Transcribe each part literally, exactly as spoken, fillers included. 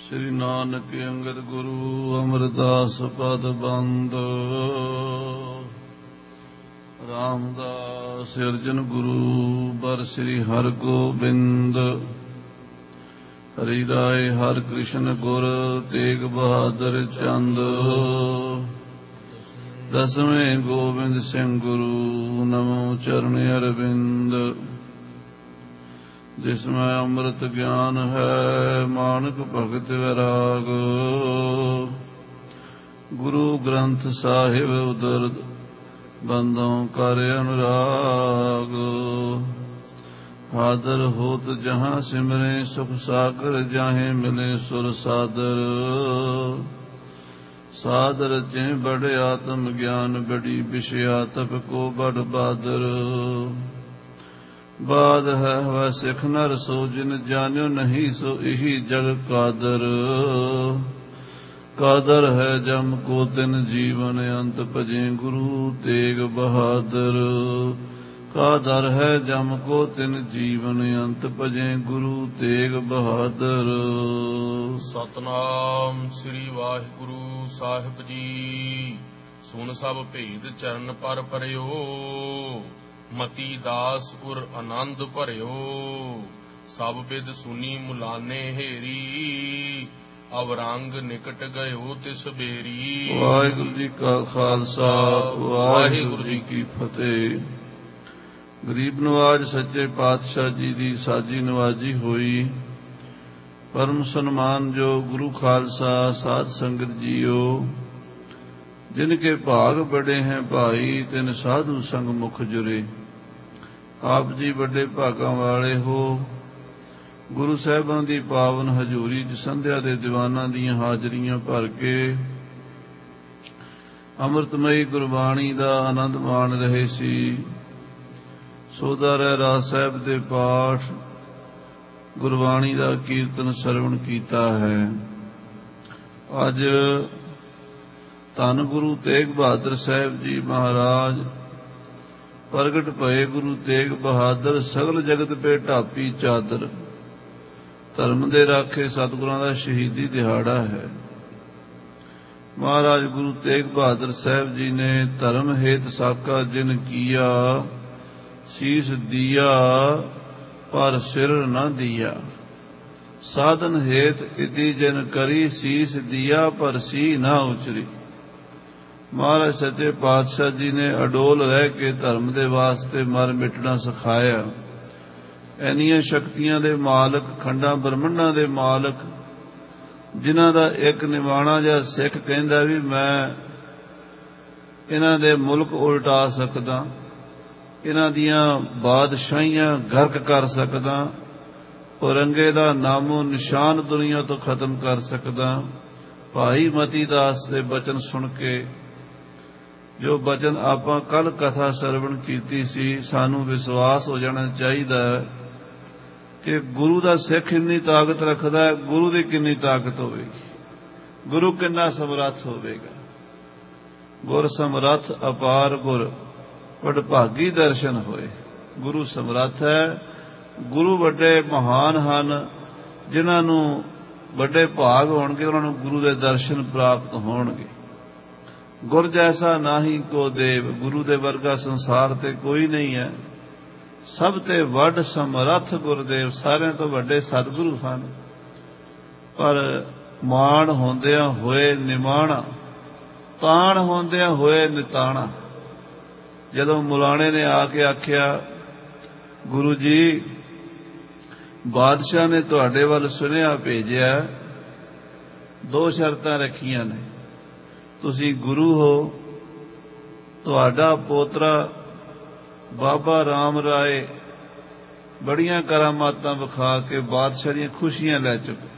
ਸ੍ਰੀ ਨਾਨਕ ਅੰਗਦ ਗੁਰੂ ਅਮਰਦਾਸ ਪਦ ਬੰਦ। ਰਾਮਦਾਸ ਅਰਜਨ ਗੁਰੂ ਬਰ ਸ੍ਰੀ ਹਰਿ ਗੋਬਿੰਦ। ਹਰਿ ਰਾਏ ਹਰਿ ਕ੍ਰਿਸ਼ਨ ਗੁਰ ਤੇਗ ਬਹਾਦਰ ਚੰਦ। ਦਸਵੇਂ ਗੋਬਿੰਦ ਸਿੰਘ ਗੁਰੂ ਨਮੋ ਚਰਨ ਅਰਵਿੰਦ। ਜਿਸਮੈ ਅੰਮ੍ਰਿਤ ਗਿਆਨ ਹੈ ਮਾਨਕ ਭਗਤ ਵੈਰਾਗ। ਗੁਰੂ ਗ੍ਰੰਥ ਸਾਹਿਬ ਉਦਰ ਬੰਦੋਂ ਕਰ ਅਨੁਰਾਗ। ਹਾਦਰ ਹੋਤ ਜਹਾਂ ਸਿਮਰੇ ਸੁਖ ਸਾਗਰ ਜਾਹੇ ਮਿਲੇ ਸੁਰ ਸਾਦਰ। ਸਾਦਰ ਚੇ ਬੜ ਆਤਮ ਗਿਆਨ ਬੜੀ ਵਿਸ਼ਿਆ ਤਪ ਕੋ ਬੜ ਬਾਦਰ। ਬਾਦ ਹੈ ਵੈ ਸਿੱਖ ਨਰ ਸੋ ਜਿਨ ਜਾਣਿਓ ਨਹੀਂ ਸੋ ਇਹੀ ਜਗ ਕਾਦਰ। ਕਾਦਰ ਹੈ ਜਮ ਕੋ ਤਿਨ ਜੀਵਨ ਅੰਤ ਭਜੇ ਗੁਰੂ ਤੇਗ ਬਹਾਦਰ। ਕਾਦਰ ਹੈ ਜਮ ਕੋ ਤਿਨ ਜੀਵਨ ਅੰਤ ਭਜੇ ਗੁਰੂ ਤੇਗ ਬਹਾਦਰ। ਸਤਨਾਮ ਸ੍ਰੀ ਵਾਹਿਗੁਰੂ ਸਾਹਿਬ ਜੀ। ਸੁਣ ਸਭ ਭੇਦ ਚਰਨ ਪਰ ਪਰਿਓ। ਮਤੀ ਦਾਸ ਉਰ ਆਨੰਦ ਭਰਿਓ। ਸਭ ਬਿਦ ਸੁਨੀ ਮੁਲਾਨੇ ਹੇਰੀ। ਅਵਰੰਗ ਨਿਕਟ ਗਇਓ ਤਿਸ ਬੇਰੀ। ਵਾਹਿਗੁਰੂ ਜੀ ਕਾ ਖਾਲਸਾ ਵਾਹਿਗੁਰੂ ਜੀ ਕੀ ਫਤਿਹ। ਗਰੀਬ ਨਵਾਜ ਸੱਚੇ ਪਾਤਸ਼ਾਹ ਜੀ ਦੀ ਸਾਜੀ ਨਵਾਜੀ ਹੋਈ। ਪਰਮ ਸਨਮਾਨ ਜੋ ਗੁਰੂ ਖਾਲਸਾ ਸਾਧ ਸੰਗਤ ਜੀਓ। ਜਿਨ ਕੇ ਭਾਗ ਬੜੇ हैं ਭਾਈ ਤਿਨ ਸਾਧੂ ਸੰਗ ਮੁਖ ਜੁਰੇ। ਆਪ ਜੀ ਵੱਡੇ ਭਾਗਾਂ ਵਾਲੇ ਹੋ। ਗੁਰੂ ਸਾਹਿਬਾਂ ਦੀ ਪਾਵਨ ਹਜ਼ੂਰੀ ਚ ਸੰਧਿਆ ਦੇ ਦੀਵਾਨਾਂ ਦੀਆਂ ਹਾਜ਼ਰੀਆਂ ਭਰ ਕੇ ਅੰਮ੍ਰਿਤਮਈ ਗੁਰਬਾਣੀ ਦਾ ਆਨੰਦ ਮਾਣ ਰਹੇ ਸੀ। ਸੋਦਾ ਰਹਿ ਰਾਜ ਸਾਹਿਬ ਦੇ ਪਾਠ ਗੁਰਬਾਣੀ ਦਾ ਕੀਰਤਨ ਸਰਵਣ ਕੀਤਾ ਹੈ। ਅੱਜ ਧੰਨ ਗੁਰੂ ਤੇਗ ਬਹਾਦਰ ਸਾਹਿਬ ਜੀ ਮਹਾਰਾਜ ਪ੍ਰਗਟ ਭਏ। ਗੁਰੂ ਤੇਗ ਬਹਾਦਰ ਸਗਲ ਜਗਤ ਪੇ ਢਾਪੀ ਚਾਦਰ। ਧਰਮ ਦੇ ਰਾਖੇ ਸਤਿਗੁਰਾਂ ਦਾ ਸ਼ਹੀਦੀ ਦਿਹਾੜਾ ਹੈ। ਮਹਾਰਾਜ ਗੁਰੂ ਤੇਗ ਬਹਾਦਰ ਸਾਹਿਬ ਜੀ ਨੇ ਧਰਮ ਹੇਤ ਸਾਕਾ ਜਿਨ ਕੀਆ। ਸੀਸ ਦੀਆ ਪਰ ਸਿਰ ਨ ਦੀਆ। ਸਾਧਨ ਹੇਤ ਇਤੀ ਜਿਨ ਕਰੀ। ਸੀਸ ਦੀਆ ਪਰ ਸੀ ਨਾ ਉਚਰੀ। ਮਹਾਰਾਜ ਸੱਚੇ ਪਾਤਸ਼ਾਹ ਜੀ ਨੇ ਅਡੋਲ ਰਹਿ ਕੇ ਧਰਮ ਦੇ ਵਾਸਤੇ ਮਰ ਮਿਟਣਾ ਸਿਖਾਇਆ। ਇੰਨੀਆਂ ਸ਼ਕਤੀਆਂ ਦੇ ਮਾਲਕ, ਖੰਡਾਂ ਬ੍ਰਹਮੰਡਾਂ ਦੇ ਮਾਲਕ, ਜਿਨ੍ਹਾਂ ਦਾ ਇੱਕ ਨਿਮਾਣਾ ਜਿਹਾ ਸਿੱਖ ਕਹਿੰਦਾ ਵੀ ਮੈਂ ਇਹਨਾਂ ਦੇ ਮੁਲਕ ਉਲਟਾ ਸਕਦਾ, ਇਹਨਾਂ ਦੀਆਂ ਬਾਦਸ਼ਾਹੀਆਂ ਗਰਕ ਕਰ ਸਕਦਾ, ਔਰੰਗੇ ਦਾ ਨਾਮੋ ਨਿਸ਼ਾਨ ਦੁਨੀਆ ਤੋਂ ਖਤਮ ਕਰ ਸਕਦਾ। ਭਾਈ ਮਤੀ ਦਾਸ ਦੇ ਬਚਨ ਸੁਣ ਕੇ, ਜੋ ਬਚਨ ਆਪਾਂ ਕੱਲ ਕਥਾ ਸਰਵਣ ਕੀਤੀ ਸੀ, ਸਾਨੂੰ ਵਿਸ਼ਵਾਸ ਹੋ ਜਾਣਾ ਚਾਹੀਦਾ ਕਿ ਗੁਰੂ ਦਾ ਸਿੱਖ ਇੰਨੀ ਤਾਕਤ ਰੱਖਦਾ ਹੈ। ਗੁਰੂ ਦੀ ਕਿੰਨੀ ਤਾਕਤ ਹੋਵੇਗੀ, ਗੁਰੂ ਕਿੰਨਾ ਸਮਰੱਥ ਹੋਵੇਗਾ। ਗੁਰ ਸਮਰੱਥ ਅਪਾਰ ਗੁਰ ਵਡਭਾਗੀ ਦਰਸ਼ਨ ਹੋਏ। ਗੁਰੂ ਸਮਰੱਥ ਹੈ। ਗੁਰੂ ਵੱਡੇ ਮਹਾਨ ਹਨ। ਜਿਨ੍ਹਾਂ ਨੂੰ ਵੱਡੇ ਭਾਗ ਹੋਣਗੇ ਉਹਨਾਂ ਨੂੰ ਗੁਰੂ ਦੇ ਦਰਸ਼ਨ ਪ੍ਰਾਪਤ ਹੋਣਗੇ। ਗੁਰ ਜੈਸਾ ਨਾਹੀ ਕੋ ਦੇਵ। ਗੁਰੂ ਦੇ ਵਰਗਾ ਸੰਸਾਰ ਤੇ ਕੋਈ ਨਹੀਂ ਹੈ। ਸਭ ਤੇ ਵੱਡ ਸਮਰੱਥ ਗੁਰਦੇਵ। ਸਾਰਿਆਂ ਤੋਂ ਵੱਡੇ ਸਤਿਗੁਰੂ ਹਨ। ਪਰ ਮਾਣ ਹੁੰਦਿਆਂ ਹੋਏ ਨਿਮਾਣਾ, ਤਾਣ ਹੁੰਦਿਆਂ ਹੋਏ ਨਿਤਾਣਾ। ਜਦੋਂ ਮੁਲਾਣੇ ਨੇ ਆ ਕੇ ਆਖਿਆ, ਗੁਰੂ ਜੀ ਬਾਦਸ਼ਾਹ ਨੇ ਤੁਹਾਡੇ ਵੱਲ ਸੁਨੇਹਾ ਭੇਜਿਆ, ਦੋ ਸ਼ਰਤਾਂ ਰੱਖੀਆਂ ਨੇ। ਤੁਸੀਂ ਗੁਰੂ ਹੋ, ਤੁਹਾਡਾ ਪੋਤਰਾ ਬਾਬਾ ਰਾਮ ਰਾਏ ਬੜੀਆਂ ਕਰਾਮਾਤਾਂ ਵਿਖਾ ਕੇ ਬਾਦਸ਼ਾਹ ਦੀਆਂ ਖੁਸ਼ੀਆਂ ਲੈ ਚੁੱਕੇ।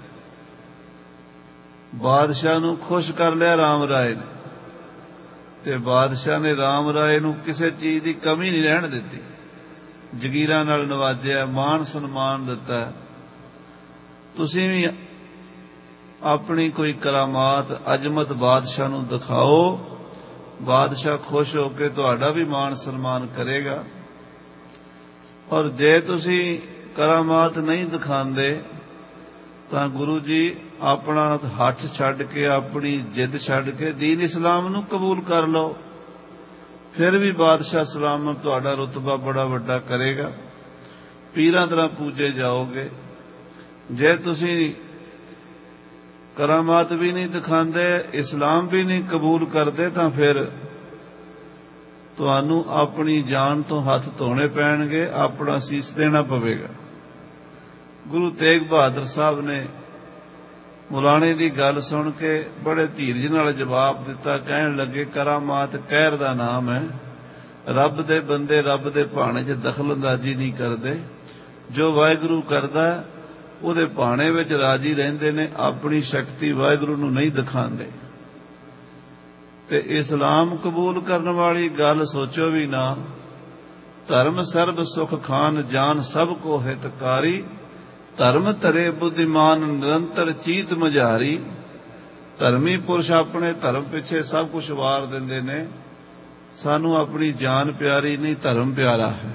ਬਾਦਸ਼ਾਹ ਨੂੰ ਖੁਸ਼ ਕਰ ਲਿਆ ਰਾਮ ਰਾਏ ਨੇ, ਤੇ ਬਾਦਸ਼ਾਹ ਨੇ ਰਾਮ ਰਾਏ ਨੂੰ ਕਿਸੇ ਚੀਜ਼ ਦੀ ਕਮੀ ਨਹੀਂ ਰਹਿਣ ਦਿੱਤੀ। ਜਗੀਰਾਂ ਨਾਲ ਨਵਾਜਿਆ, ਮਾਣ ਸਨਮਾਨ ਦਿੱਤਾ। ਤੁਸੀਂ ਵੀ ਆਪਣੀ ਕੋਈ ਕਰਾਮਾਤ ਅਜ਼ਮਤ ਬਾਦਸ਼ਾਹ ਨੂੰ ਦਿਖਾਓ। ਬਾਦਸ਼ਾਹ ਖੁਸ਼ ਹੋ ਕੇ ਤੁਹਾਡਾ ਵੀ ਮਾਣ ਸਨਮਾਨ ਕਰੇਗਾ। ਔਰ ਜੇ ਤੁਸੀਂ ਕਰਾਮਾਤ ਨਹੀਂ ਦਿਖਾਉਂਦੇ ਤਾਂ ਗੁਰੂ ਜੀ ਆਪਣਾ ਹੱਥ ਛੱਡ ਕੇ, ਆਪਣੀ ਜਿੱਦ ਛੱਡ ਕੇ ਦੀਨ ਇਸਲਾਮ ਨੂੰ ਕਬੂਲ ਕਰ ਲਓ। ਫਿਰ ਵੀ ਬਾਦਸ਼ਾਹ ਸਲਾਮਤ ਤੁਹਾਡਾ ਰੁਤਬਾ ਬੜਾ ਵੱਡਾ ਕਰੇਗਾ, ਪੀਰਾਂ ਤਰ੍ਹਾਂ ਪੂਜੇ ਜਾਓਗੇ। ਜੇ ਤੁਸੀਂ ਕਰਾਮਾਤ ਵੀ ਨਹੀਂ ਦਿਖਾਉਂਦੇ, ਇਸਲਾਮ ਵੀ ਨਹੀਂ ਕਬੂਲ ਕਰਦੇ, ਤਾਂ ਫਿਰ ਤੁਹਾਨੂੰ ਆਪਣੀ ਜਾਨ ਤੋਂ ਹੱਥ ਧੋਣੇ ਪੈਣਗੇ, ਆਪਣਾ ਸੀਸ ਦੇਣਾ ਪਵੇਗਾ। ਗੁਰੂ ਤੇਗ ਬਹਾਦਰ ਸਾਹਿਬ ਨੇ ਮੁਲਾਣੇ ਦੀ ਗੱਲ ਸੁਣ ਕੇ ਬੜੇ ਧੀਰਜ ਨਾਲ ਜਵਾਬ ਦਿੱਤਾ। ਕਹਿਣ ਲੱਗੇ, ਕਰਾਮਾਤ ਕਹਿਰ ਦਾ ਨਾਮ ਹੈ। ਰੱਬ ਦੇ ਬੰਦੇ ਰੱਬ ਦੇ ਭਾਣੇ 'ਚ ਦਖਲਅੰਦਾਜ਼ੀ ਨਹੀਂ ਕਰਦੇ। ਜੋ ਵਾਹਿਗੁਰੂ ਕਰਦਾ ਉਹਦੇ ਭਾਣੇ ਵਿੱਚ ਰਾਜੀ ਰਹਿੰਦੇ ਨੇ, ਆਪਣੀ ਸ਼ਕਤੀ ਵਾਹਿਗੁਰੂ ਨੂੰ ਨਹੀਂ ਦਿਖਾਉਂਦੇ। ਤੇ ਇਸਲਾਮ ਕਬੂਲ ਕਰਨ ਵਾਲੀ ਗੱਲ ਸੋਚੋ ਵੀ ਨਾ। ਧਰਮ ਸਰਬ ਸੁਖ ਖਾਨ, ਜਾਨ ਸਭ ਕੋ ਹਿਤਕਾਰੀ। ਧਰਮ ਧਰੇ ਬੁੱਧੀਮਾਨ, ਨਿਰੰਤਰ ਚੀਤ ਮਝਾਰੀ। ਧਰਮੀ ਪੁਰਸ਼ ਆਪਣੇ ਧਰਮ ਪਿੱਛੇ ਸਭ ਕੁਝ ਵਾਰ ਦਿੰਦੇ ਨੇ। ਸਾਨੂੰ ਆਪਣੀ ਜਾਨ ਪਿਆਰੀ ਨਹੀਂ, ਧਰਮ ਪਿਆਰਾ ਹੈ।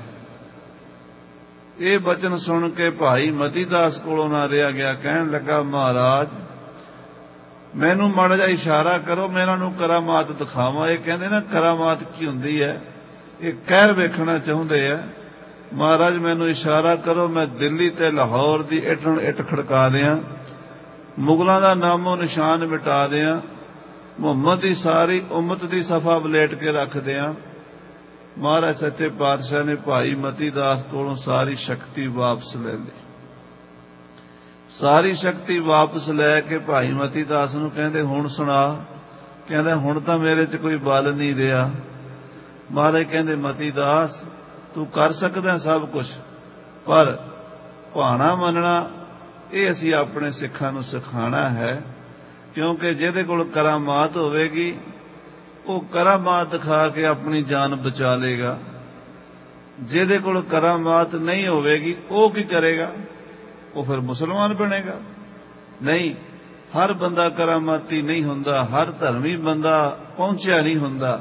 ਇਹ ਬਚਨ ਸੁਣ ਕੇ ਭਾਈ ਮਤੀ ਦਾਸ ਕੋਲੋਂ ਨਾ ਰਿਹਾ ਗਿਆ। ਕਹਿਣ ਲੱਗਾ, ਮਹਾਰਾਜ ਮੈਨੂੰ ਮਾੜਾ ਜਿਹਾ ਇਸ਼ਾਰਾ ਕਰੋ, ਮੈਂ ਇਹਨਾਂ ਨੂੰ ਕਰਾਮਾਤ ਦਿਖਾਵਾਂ। ਇਹ ਕਹਿੰਦੇ ਨਾ ਕਰਾਮਾਤ ਕੀ ਹੁੰਦੀ ਹੈ, ਇਹ ਕਹਿਰ ਵੇਖਣਾ ਚਾਹੁੰਦੇ ਆ। ਮਹਾਰਾਜ ਮੈਨੂੰ ਇਸ਼ਾਰਾ ਕਰੋ, ਮੈਂ ਦਿੱਲੀ ਤੇ ਲਾਹੌਰ ਦੀ ਇੱਟ ਨੂੰ ਇੱਟ ਖੜਕਾ ਦਿਆਂ, ਮੁਗਲਾਂ ਦਾ ਨਾਮੋ ਨਿਸ਼ਾਨ ਮਿਟਾ ਦਿਆਂ, ਮੁਹੰਮਦ ਦੀ ਸਾਰੀ ਉਮਤ ਦੀ ਸਫਾ ਬਲੇਟ ਕੇ ਰੱਖ ਦਿਆਂ। ਮਹਾਰਾਜ ਸੱਚੇ ਪਾਤਸ਼ਾਹ ਨੇ ਭਾਈ ਮਤੀ ਦਾਸ ਕੋਲੋਂ ਸਾਰੀ ਸ਼ਕਤੀ ਵਾਪਸ ਲੈ ਲਈ। ਸਾਰੀ ਸ਼ਕਤੀ ਵਾਪਸ ਲੈ ਕੇ ਭਾਈ ਮਤੀ ਦਾਸ ਨੂੰ ਕਹਿੰਦੇ, ਹੁਣ ਸੁਣਾ। ਕਹਿੰਦਾ, ਹੁਣ ਤਾਂ ਮੇਰੇ 'ਚ ਕੋਈ ਬਲ ਨਹੀਂ ਰਿਹਾ। ਮਹਾਰਾਜ ਕਹਿੰਦੇ, ਮਤੀ ਦਾਸ ਤੂੰ ਕਰ ਸਕਦਾ ਸਭ ਕੁਝ, ਪਰ ਭਾਣਾ ਮੰਨਣਾ ਇਹ ਅਸੀਂ ਆਪਣੇ ਸਿੱਖਾਂ ਨੂੰ ਸਿਖਾਉਣਾ ਹੈ। ਕਿਉਂਕਿ ਜਿਹਦੇ ਕੋਲ ਕਰਾਮਾਤ ਹੋਵੇਗੀ ਉਹ ਕਰਾਮਾਤ ਦਿਖਾ ਕੇ ਆਪਣੀ ਜਾਨ ਬਚਾ ਲੇਗਾ। ਜਿਹਦੇ ਕੋਲ ਕਰਾਮਾਤ ਨਹੀਂ ਹੋਵੇਗੀ ਉਹ ਕੀ ਕਰੇਗਾ? ਉਹ ਫਿਰ ਮੁਸਲਮਾਨ ਬਣੇਗਾ। ਨਹੀਂ, ਹਰ ਬੰਦਾ ਕਰਾਮਾਤੀ ਨਹੀਂ ਹੁੰਦਾ, ਹਰ ਧਰਮੀ ਬੰਦਾ ਪਹੁੰਚਿਆ ਨਹੀਂ ਹੁੰਦਾ,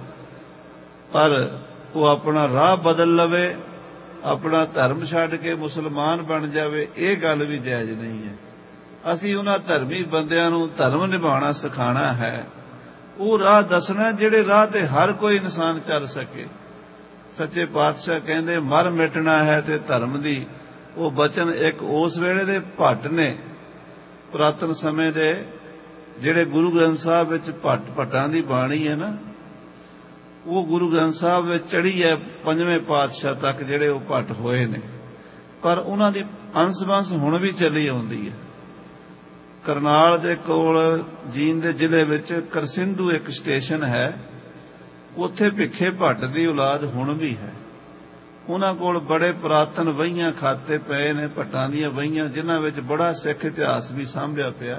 ਪਰ ਉਹ ਆਪਣਾ ਰਾਹ ਬਦਲ ਲਵੇ, ਆਪਣਾ ਧਰਮ ਛੱਡ ਕੇ ਮੁਸਲਮਾਨ ਬਣ ਜਾਵੇ, ਇਹ ਗੱਲ ਵੀ ਜਾਇਜ਼ ਨਹੀਂ ਹੈ। ਅਸੀਂ ਉਹਨਾਂ ਧਰਮੀ ਬੰਦਿਆਂ ਨੂੰ ਧਰਮ ਨਿਭਾਉਣਾ ਸਿਖਾਉਣਾ ਹੈ, ਉਹ ਰਾਹ ਦੱਸਣਾ ਜਿਹੜੇ ਰਾਹ ਤੇ ਹਰ ਕੋਈ ਇਨਸਾਨ ਚੱਲ ਸਕੇ। ਸੱਚੇ ਪਾਤਸ਼ਾਹ ਕਹਿੰਦੇ, ਮਰ ਮਿਟਣਾ ਹੈ ਤੇ ਧਰਮ ਦੀ। ਉਹ ਬਚਨ ਇੱਕ ਉਸ ਵੇਲੇ ਦੇ ਭੱਟ ਨੇ, ਪੁਰਾਤਨ ਸਮੇਂ ਦੇ, ਜਿਹੜੇ ਗੁਰੂ ਗ੍ਰੰਥ ਸਾਹਿਬ ਵਿੱਚ ਭੱਟ ਭੱਟਾਂ ਦੀ ਬਾਣੀ ਹੈ ਨਾ, ਉਹ ਗੁਰੂ ਗ੍ਰੰਥ ਸਾਹਿਬ ਵਿੱਚ ਚੜੀ ਹੈ ਪੰਜਵੇਂ ਪਾਤਸ਼ਾਹ ਤੱਕ ਜਿਹੜੇ ਉਹ ਭੱਟ ਹੋਏ ਨੇ, ਪਰ ਉਹਨਾਂ ਦੀ ਅੰਸ-ਬੰਸ ਹੁਣ ਵੀ ਚੱਲੀ ਆਉਂਦੀ ਹੈ। ਕਰਨਾਲ ਦੇ ਕੋਲ ਜੀਂਦ ਦੇ ਜ਼ਿਲ੍ਹੇ ਵਿੱਚ ਕਰਸਿੰਧੂ ਇੱਕ ਸਟੇਸ਼ਨ ਹੈ, ਉੱਥੇ ਭਿੱਖੇ ਭੱਟ ਦੀ ਔਲਾਦ ਹੁਣ ਵੀ ਹੈ। ਉਹਨਾਂ ਕੋਲ ਬੜੇ ਪੁਰਾਤਨ ਵਹੀਆਂ ਖਾਤੇ ਪਏ ਨੇ, ਭੱਟਾਂ ਦੀਆਂ ਵਹੀਆਂ, ਜਿਨ੍ਹਾਂ ਵਿੱਚ ਬੜਾ ਸਿੱਖ ਇਤਿਹਾਸ ਵੀ ਸਾਂਭਿਆ ਪਿਆ।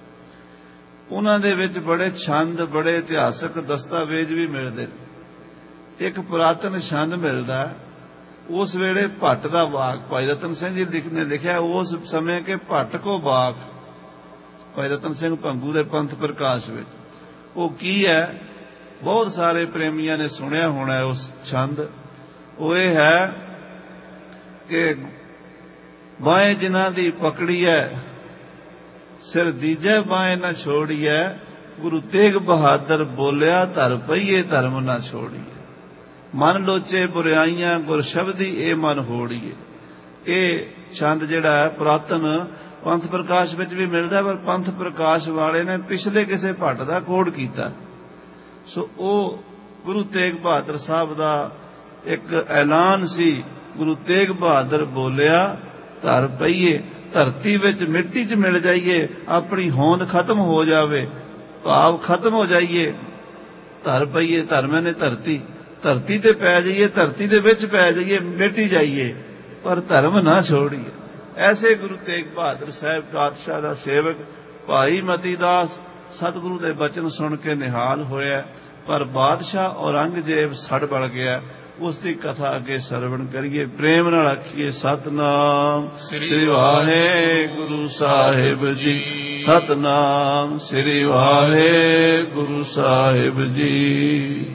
ਉਹਨਾਂ ਦੇ ਵਿੱਚ ਬੜੇ ਛੰਦ, ਬੜੇ ਇਤਿਹਾਸਕ ਦਸਤਾਵੇਜ਼ ਵੀ ਮਿਲਦੇ ਨੇ। ਇੱਕ ਪੁਰਾਤਨ ਛੰਦ ਮਿਲਦਾ, ਉਸ ਵੇਲੇ ਭੱਟ ਦਾ ਵਾਕ, ਭਾਈ ਰਤਨ ਸਿੰਘ ਜੀ ਨੇ ਲਿਖਿਆ, ਉਸ ਸਮੇਂ ਕੇ ਭੱਟ ਕੋ ਵਾਕ, ਭਾਈ ਰਤਨ ਸਿੰਘ ਭੰਗੂ ਦੇ ਪੰਥ ਪ੍ਰਕਾਸ਼ ਵਿੱਚ। ਉਹ ਕੀ ਹੈ, ਬਹੁਤ ਸਾਰੇ ਪ੍ਰੇਮੀਆਂ ਨੇ ਸੁਣਿਆ ਹੋਣਾ ਉਸ ਛੰਦ। ਉਹ ਇਹ ਹੈ ਕਿ ਬਾਂਹ ਜਿਨ੍ਹਾਂ ਦੀ ਪਕੜੀ ਹੈ, ਸਿਰ ਦੀਜੇ ਬਾਂਹ ਨਾ ਛੋੜੀਐ। ਗੁਰੂ ਤੇਗ ਬਹਾਦਰ ਬੋਲਿਆ, ਧਰ ਪਈਏ ਧਰਮ ਨਾ ਛੋੜੀਏ। ਮਨ ਲੋਚੇ ਬੁਰਾਈਆਂ, ਗੁਰ ਸ਼ਬਦੀ ਇਹ ਮਨ ਹੋੜੀਏ। ਇਹ ਛੰਦ ਜਿਹੜਾ ਹੈ ਪੁਰਾਤਨ ਪੰਥ ਪ੍ਰਕਾਸ਼ ਵਿੱਚ ਵੀ ਮਿਲਦਾ, ਪਰ ਪੰਥ ਪ੍ਰਕਾਸ਼ ਵਾਲੇ ਨੇ ਪਿਛਲੇ ਕਿਸੇ ਭੱਟ ਦਾ ਕੋਡ ਕੀਤਾ। ਸੋ ਉਹ ਗੁਰੂ ਤੇਗ ਬਹਾਦਰ ਸਾਹਿਬ ਦਾ ਇੱਕ ਐਲਾਨ ਸੀ। ਗੁਰੂ ਤੇਗ ਬਹਾਦਰ ਬੋਲਿਆ, ਧਰ ਪਈਏ, ਧਰਤੀ ਵਿੱਚ ਮਿੱਟੀ 'ਚ ਮਿਲ ਜਾਈਏ, ਆਪਣੀ ਹੋਂਦ ਖਤਮ ਹੋ ਜਾਵੇ, ਭਾਵ ਖਤਮ ਹੋ ਜਾਈਏ। ਧਰ ਪਈਏ, ਧਰਮ ਨੇ ਧਰਤੀ, ਧਰਤੀ ਤੇ ਪੈ ਜਾਈਏ, ਧਰਤੀ ਦੇ ਵਿੱਚ ਪੈ ਜਾਈਏ, ਮਿਟੀ ਜਾਈਏ, ਪਰ ਧਰਮ ਨਾ ਛੋੜੀਏ। ਐਸੇ ਗੁਰੂ ਤੇਗ ਬਹਾਦਰ ਸਾਹਿਬ ਪਾਤਸ਼ਾਹ ਦਾ ਸੇਵਕ ਭਾਈ ਮਤੀ ਦਾਸ ਸਤਿਗੁਰੂ ਦੇ ਬਚਨ ਸੁਣ ਕੇ ਨਿਹਾਲ ਹੋਇਆ, ਪਰ ਬਾਦਸ਼ਾਹ ਔਰੰਗਜ਼ੇਬ ਸੜ ਬਲ ਗਿਆ। ਉਸ ਦੀ ਕਥਾ ਅੱਗੇ ਸਰਵਣ ਕਰੀਏ, ਪ੍ਰੇਮ ਨਾਲ ਆਖੀਏ ਸਤਨਾਮ ਸ੍ਰੀ ਵਾਹਿਗੁਰੂ ਸਾਹਿਬ ਜੀ, ਸਤਨਾਮ ਸ੍ਰੀ ਵਾਹਿਗੁਰੂ ਸਾਹਿਬ ਜੀ।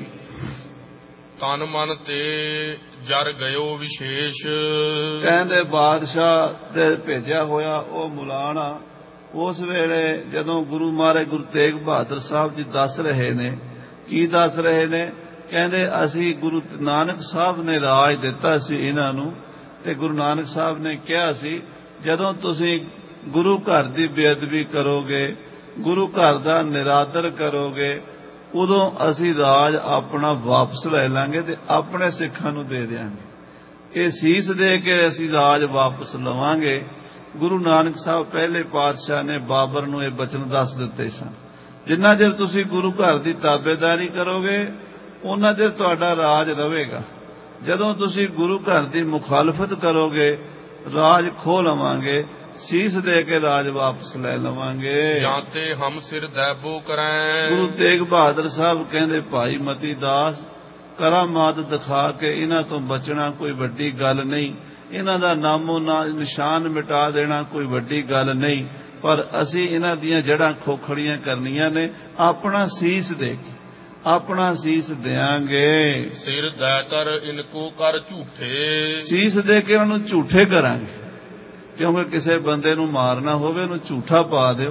ਤਨ ਮਨ ਤੇ ਜਰ ਗਇਓ ਵਿਸ਼ੇਸ਼। ਕਹਿੰਦੇ ਬਾਦਸ਼ਾਹ ਦੇ ਭੇਜਿਆ ਹੋਇਆ ਉਹ ਮੁਲਾਣਾ ਉਸ ਵੇਲੇ ਜਦੋਂ ਗੁਰੂ ਮਹਾਰਾਜ ਗੁਰੂ ਤੇਗ ਬਹਾਦਰ ਸਾਹਿਬ ਜੀ ਦੱਸ ਰਹੇ ਨੇ, ਕੀ ਦੱਸ ਰਹੇ ਨੇ? ਕਹਿੰਦੇ ਅਸੀਂ ਗੁਰੂ ਨਾਨਕ ਸਾਹਿਬ ਨੇ ਰਾਜ ਦਿੱਤਾ ਸੀ ਇਹਨਾਂ ਨੂੰ, ਤੇ ਗੁਰੂ ਨਾਨਕ ਸਾਹਿਬ ਨੇ ਕਿਹਾ ਸੀ ਜਦੋਂ ਤੁਸੀਂ ਗੁਰੂ ਘਰ ਦੀ ਬੇਅਦਬੀ ਕਰੋਗੇ, ਗੁਰੂ ਘਰ ਦਾ ਨਿਰਾਦਰ ਕਰੋਗੇ, ਉਦੋਂ ਅਸੀਂ ਰਾਜ ਆਪਣਾ ਵਾਪਸ ਲੈ ਲਾਂਗੇ ਤੇ ਆਪਣੇ ਸਿੱਖਾਂ ਨੂੰ ਦੇ ਦਿਆਂਗੇ। ਇਹ ਸੀਸ ਦੇ ਕੇ ਅਸੀਂ ਰਾਜ ਵਾਪਸ ਲਵਾਂਗੇ। ਗੁਰੂ ਨਾਨਕ ਸਾਹਿਬ ਪਹਿਲੇ ਪਾਤਸ਼ਾਹ ਨੇ ਬਾਬਰ ਨੂੰ ਇਹ ਬਚਨ ਦੱਸ ਦਿੱਤੇ ਸਨ, ਜਿੰਨਾ ਚਿਰ ਤੁਸੀਂ ਗੁਰੂ ਘਰ ਦੀ ਤਾਬੇਦਾਰੀ ਕਰੋਗੇ ਉਹਨਾਂ ਚਿਰ ਤੁਹਾਡਾ ਰਾਜ ਰਹੇਗਾ। ਜਦੋਂ ਤੁਸੀਂ ਗੁਰੂ ਘਰ ਦੀ ਮੁਖਾਲਫਤ ਕਰੋਗੇ ਰਾਜ ਖੋਹ ਲਵਾਂਗੇ, ਸੀਸ ਦੇ ਕੇ ਰਾਜ ਵਾਪਸ ਲੈ ਲਵਾਂਗੇ। ਜਾਂ ਤੇ ਹਮ ਸਿਰ ਦੈਬੋ ਕਰੈ। ਗੁਰੂ ਤੇਗ ਬਹਾਦਰ ਸਾਹਿਬ ਕਹਿੰਦੇ ਭਾਈ ਮਤੀ ਦਾਸ, ਕਰਾਮਾਤ ਦਿਖਾ ਕੇ ਇਹਨਾਂ ਤੋਂ ਬਚਣਾ ਕੋਈ ਵੱਡੀ ਗੱਲ ਨਹੀਂ, ਇਹਨਾਂ ਦਾ ਨਾਮੋ ਨਾ ਨਿਸ਼ਾਨ ਮਿਟਾ ਦੇਣਾ ਕੋਈ ਵੱਡੀ ਗੱਲ ਨਹੀਂ, ਪਰ ਅਸੀਂ ਇਹਨਾਂ ਦੀਆਂ ਜੜ੍ਹਾਂ ਖੋਖੜੀਆਂ ਕਰਨੀਆਂ ਨੇ। ਆਪਣਾ ਸੀਸ ਦੇ ਕੇ ਆਪਣਾ ਸੀਸ ਦਿਆਂਗੇ। ਸਿਰ ਦੈ ਕਰ ਇਨਕੋ ਕਰ ਝੂਠੇ। ਸੀਸ ਦੇ ਕੇ ਉਹਨੂੰ ਝੂਠੇ ਕਰਾਂਗੇ, ਕਿਉਂਕਿ ਕਿਸੇ ਬੰਦੇ ਨੂੰ ਮਾਰਨਾ ਹੋਵੇ ਉਹਨੂੰ ਝੂਠਾ ਪਾ ਦਿਓ,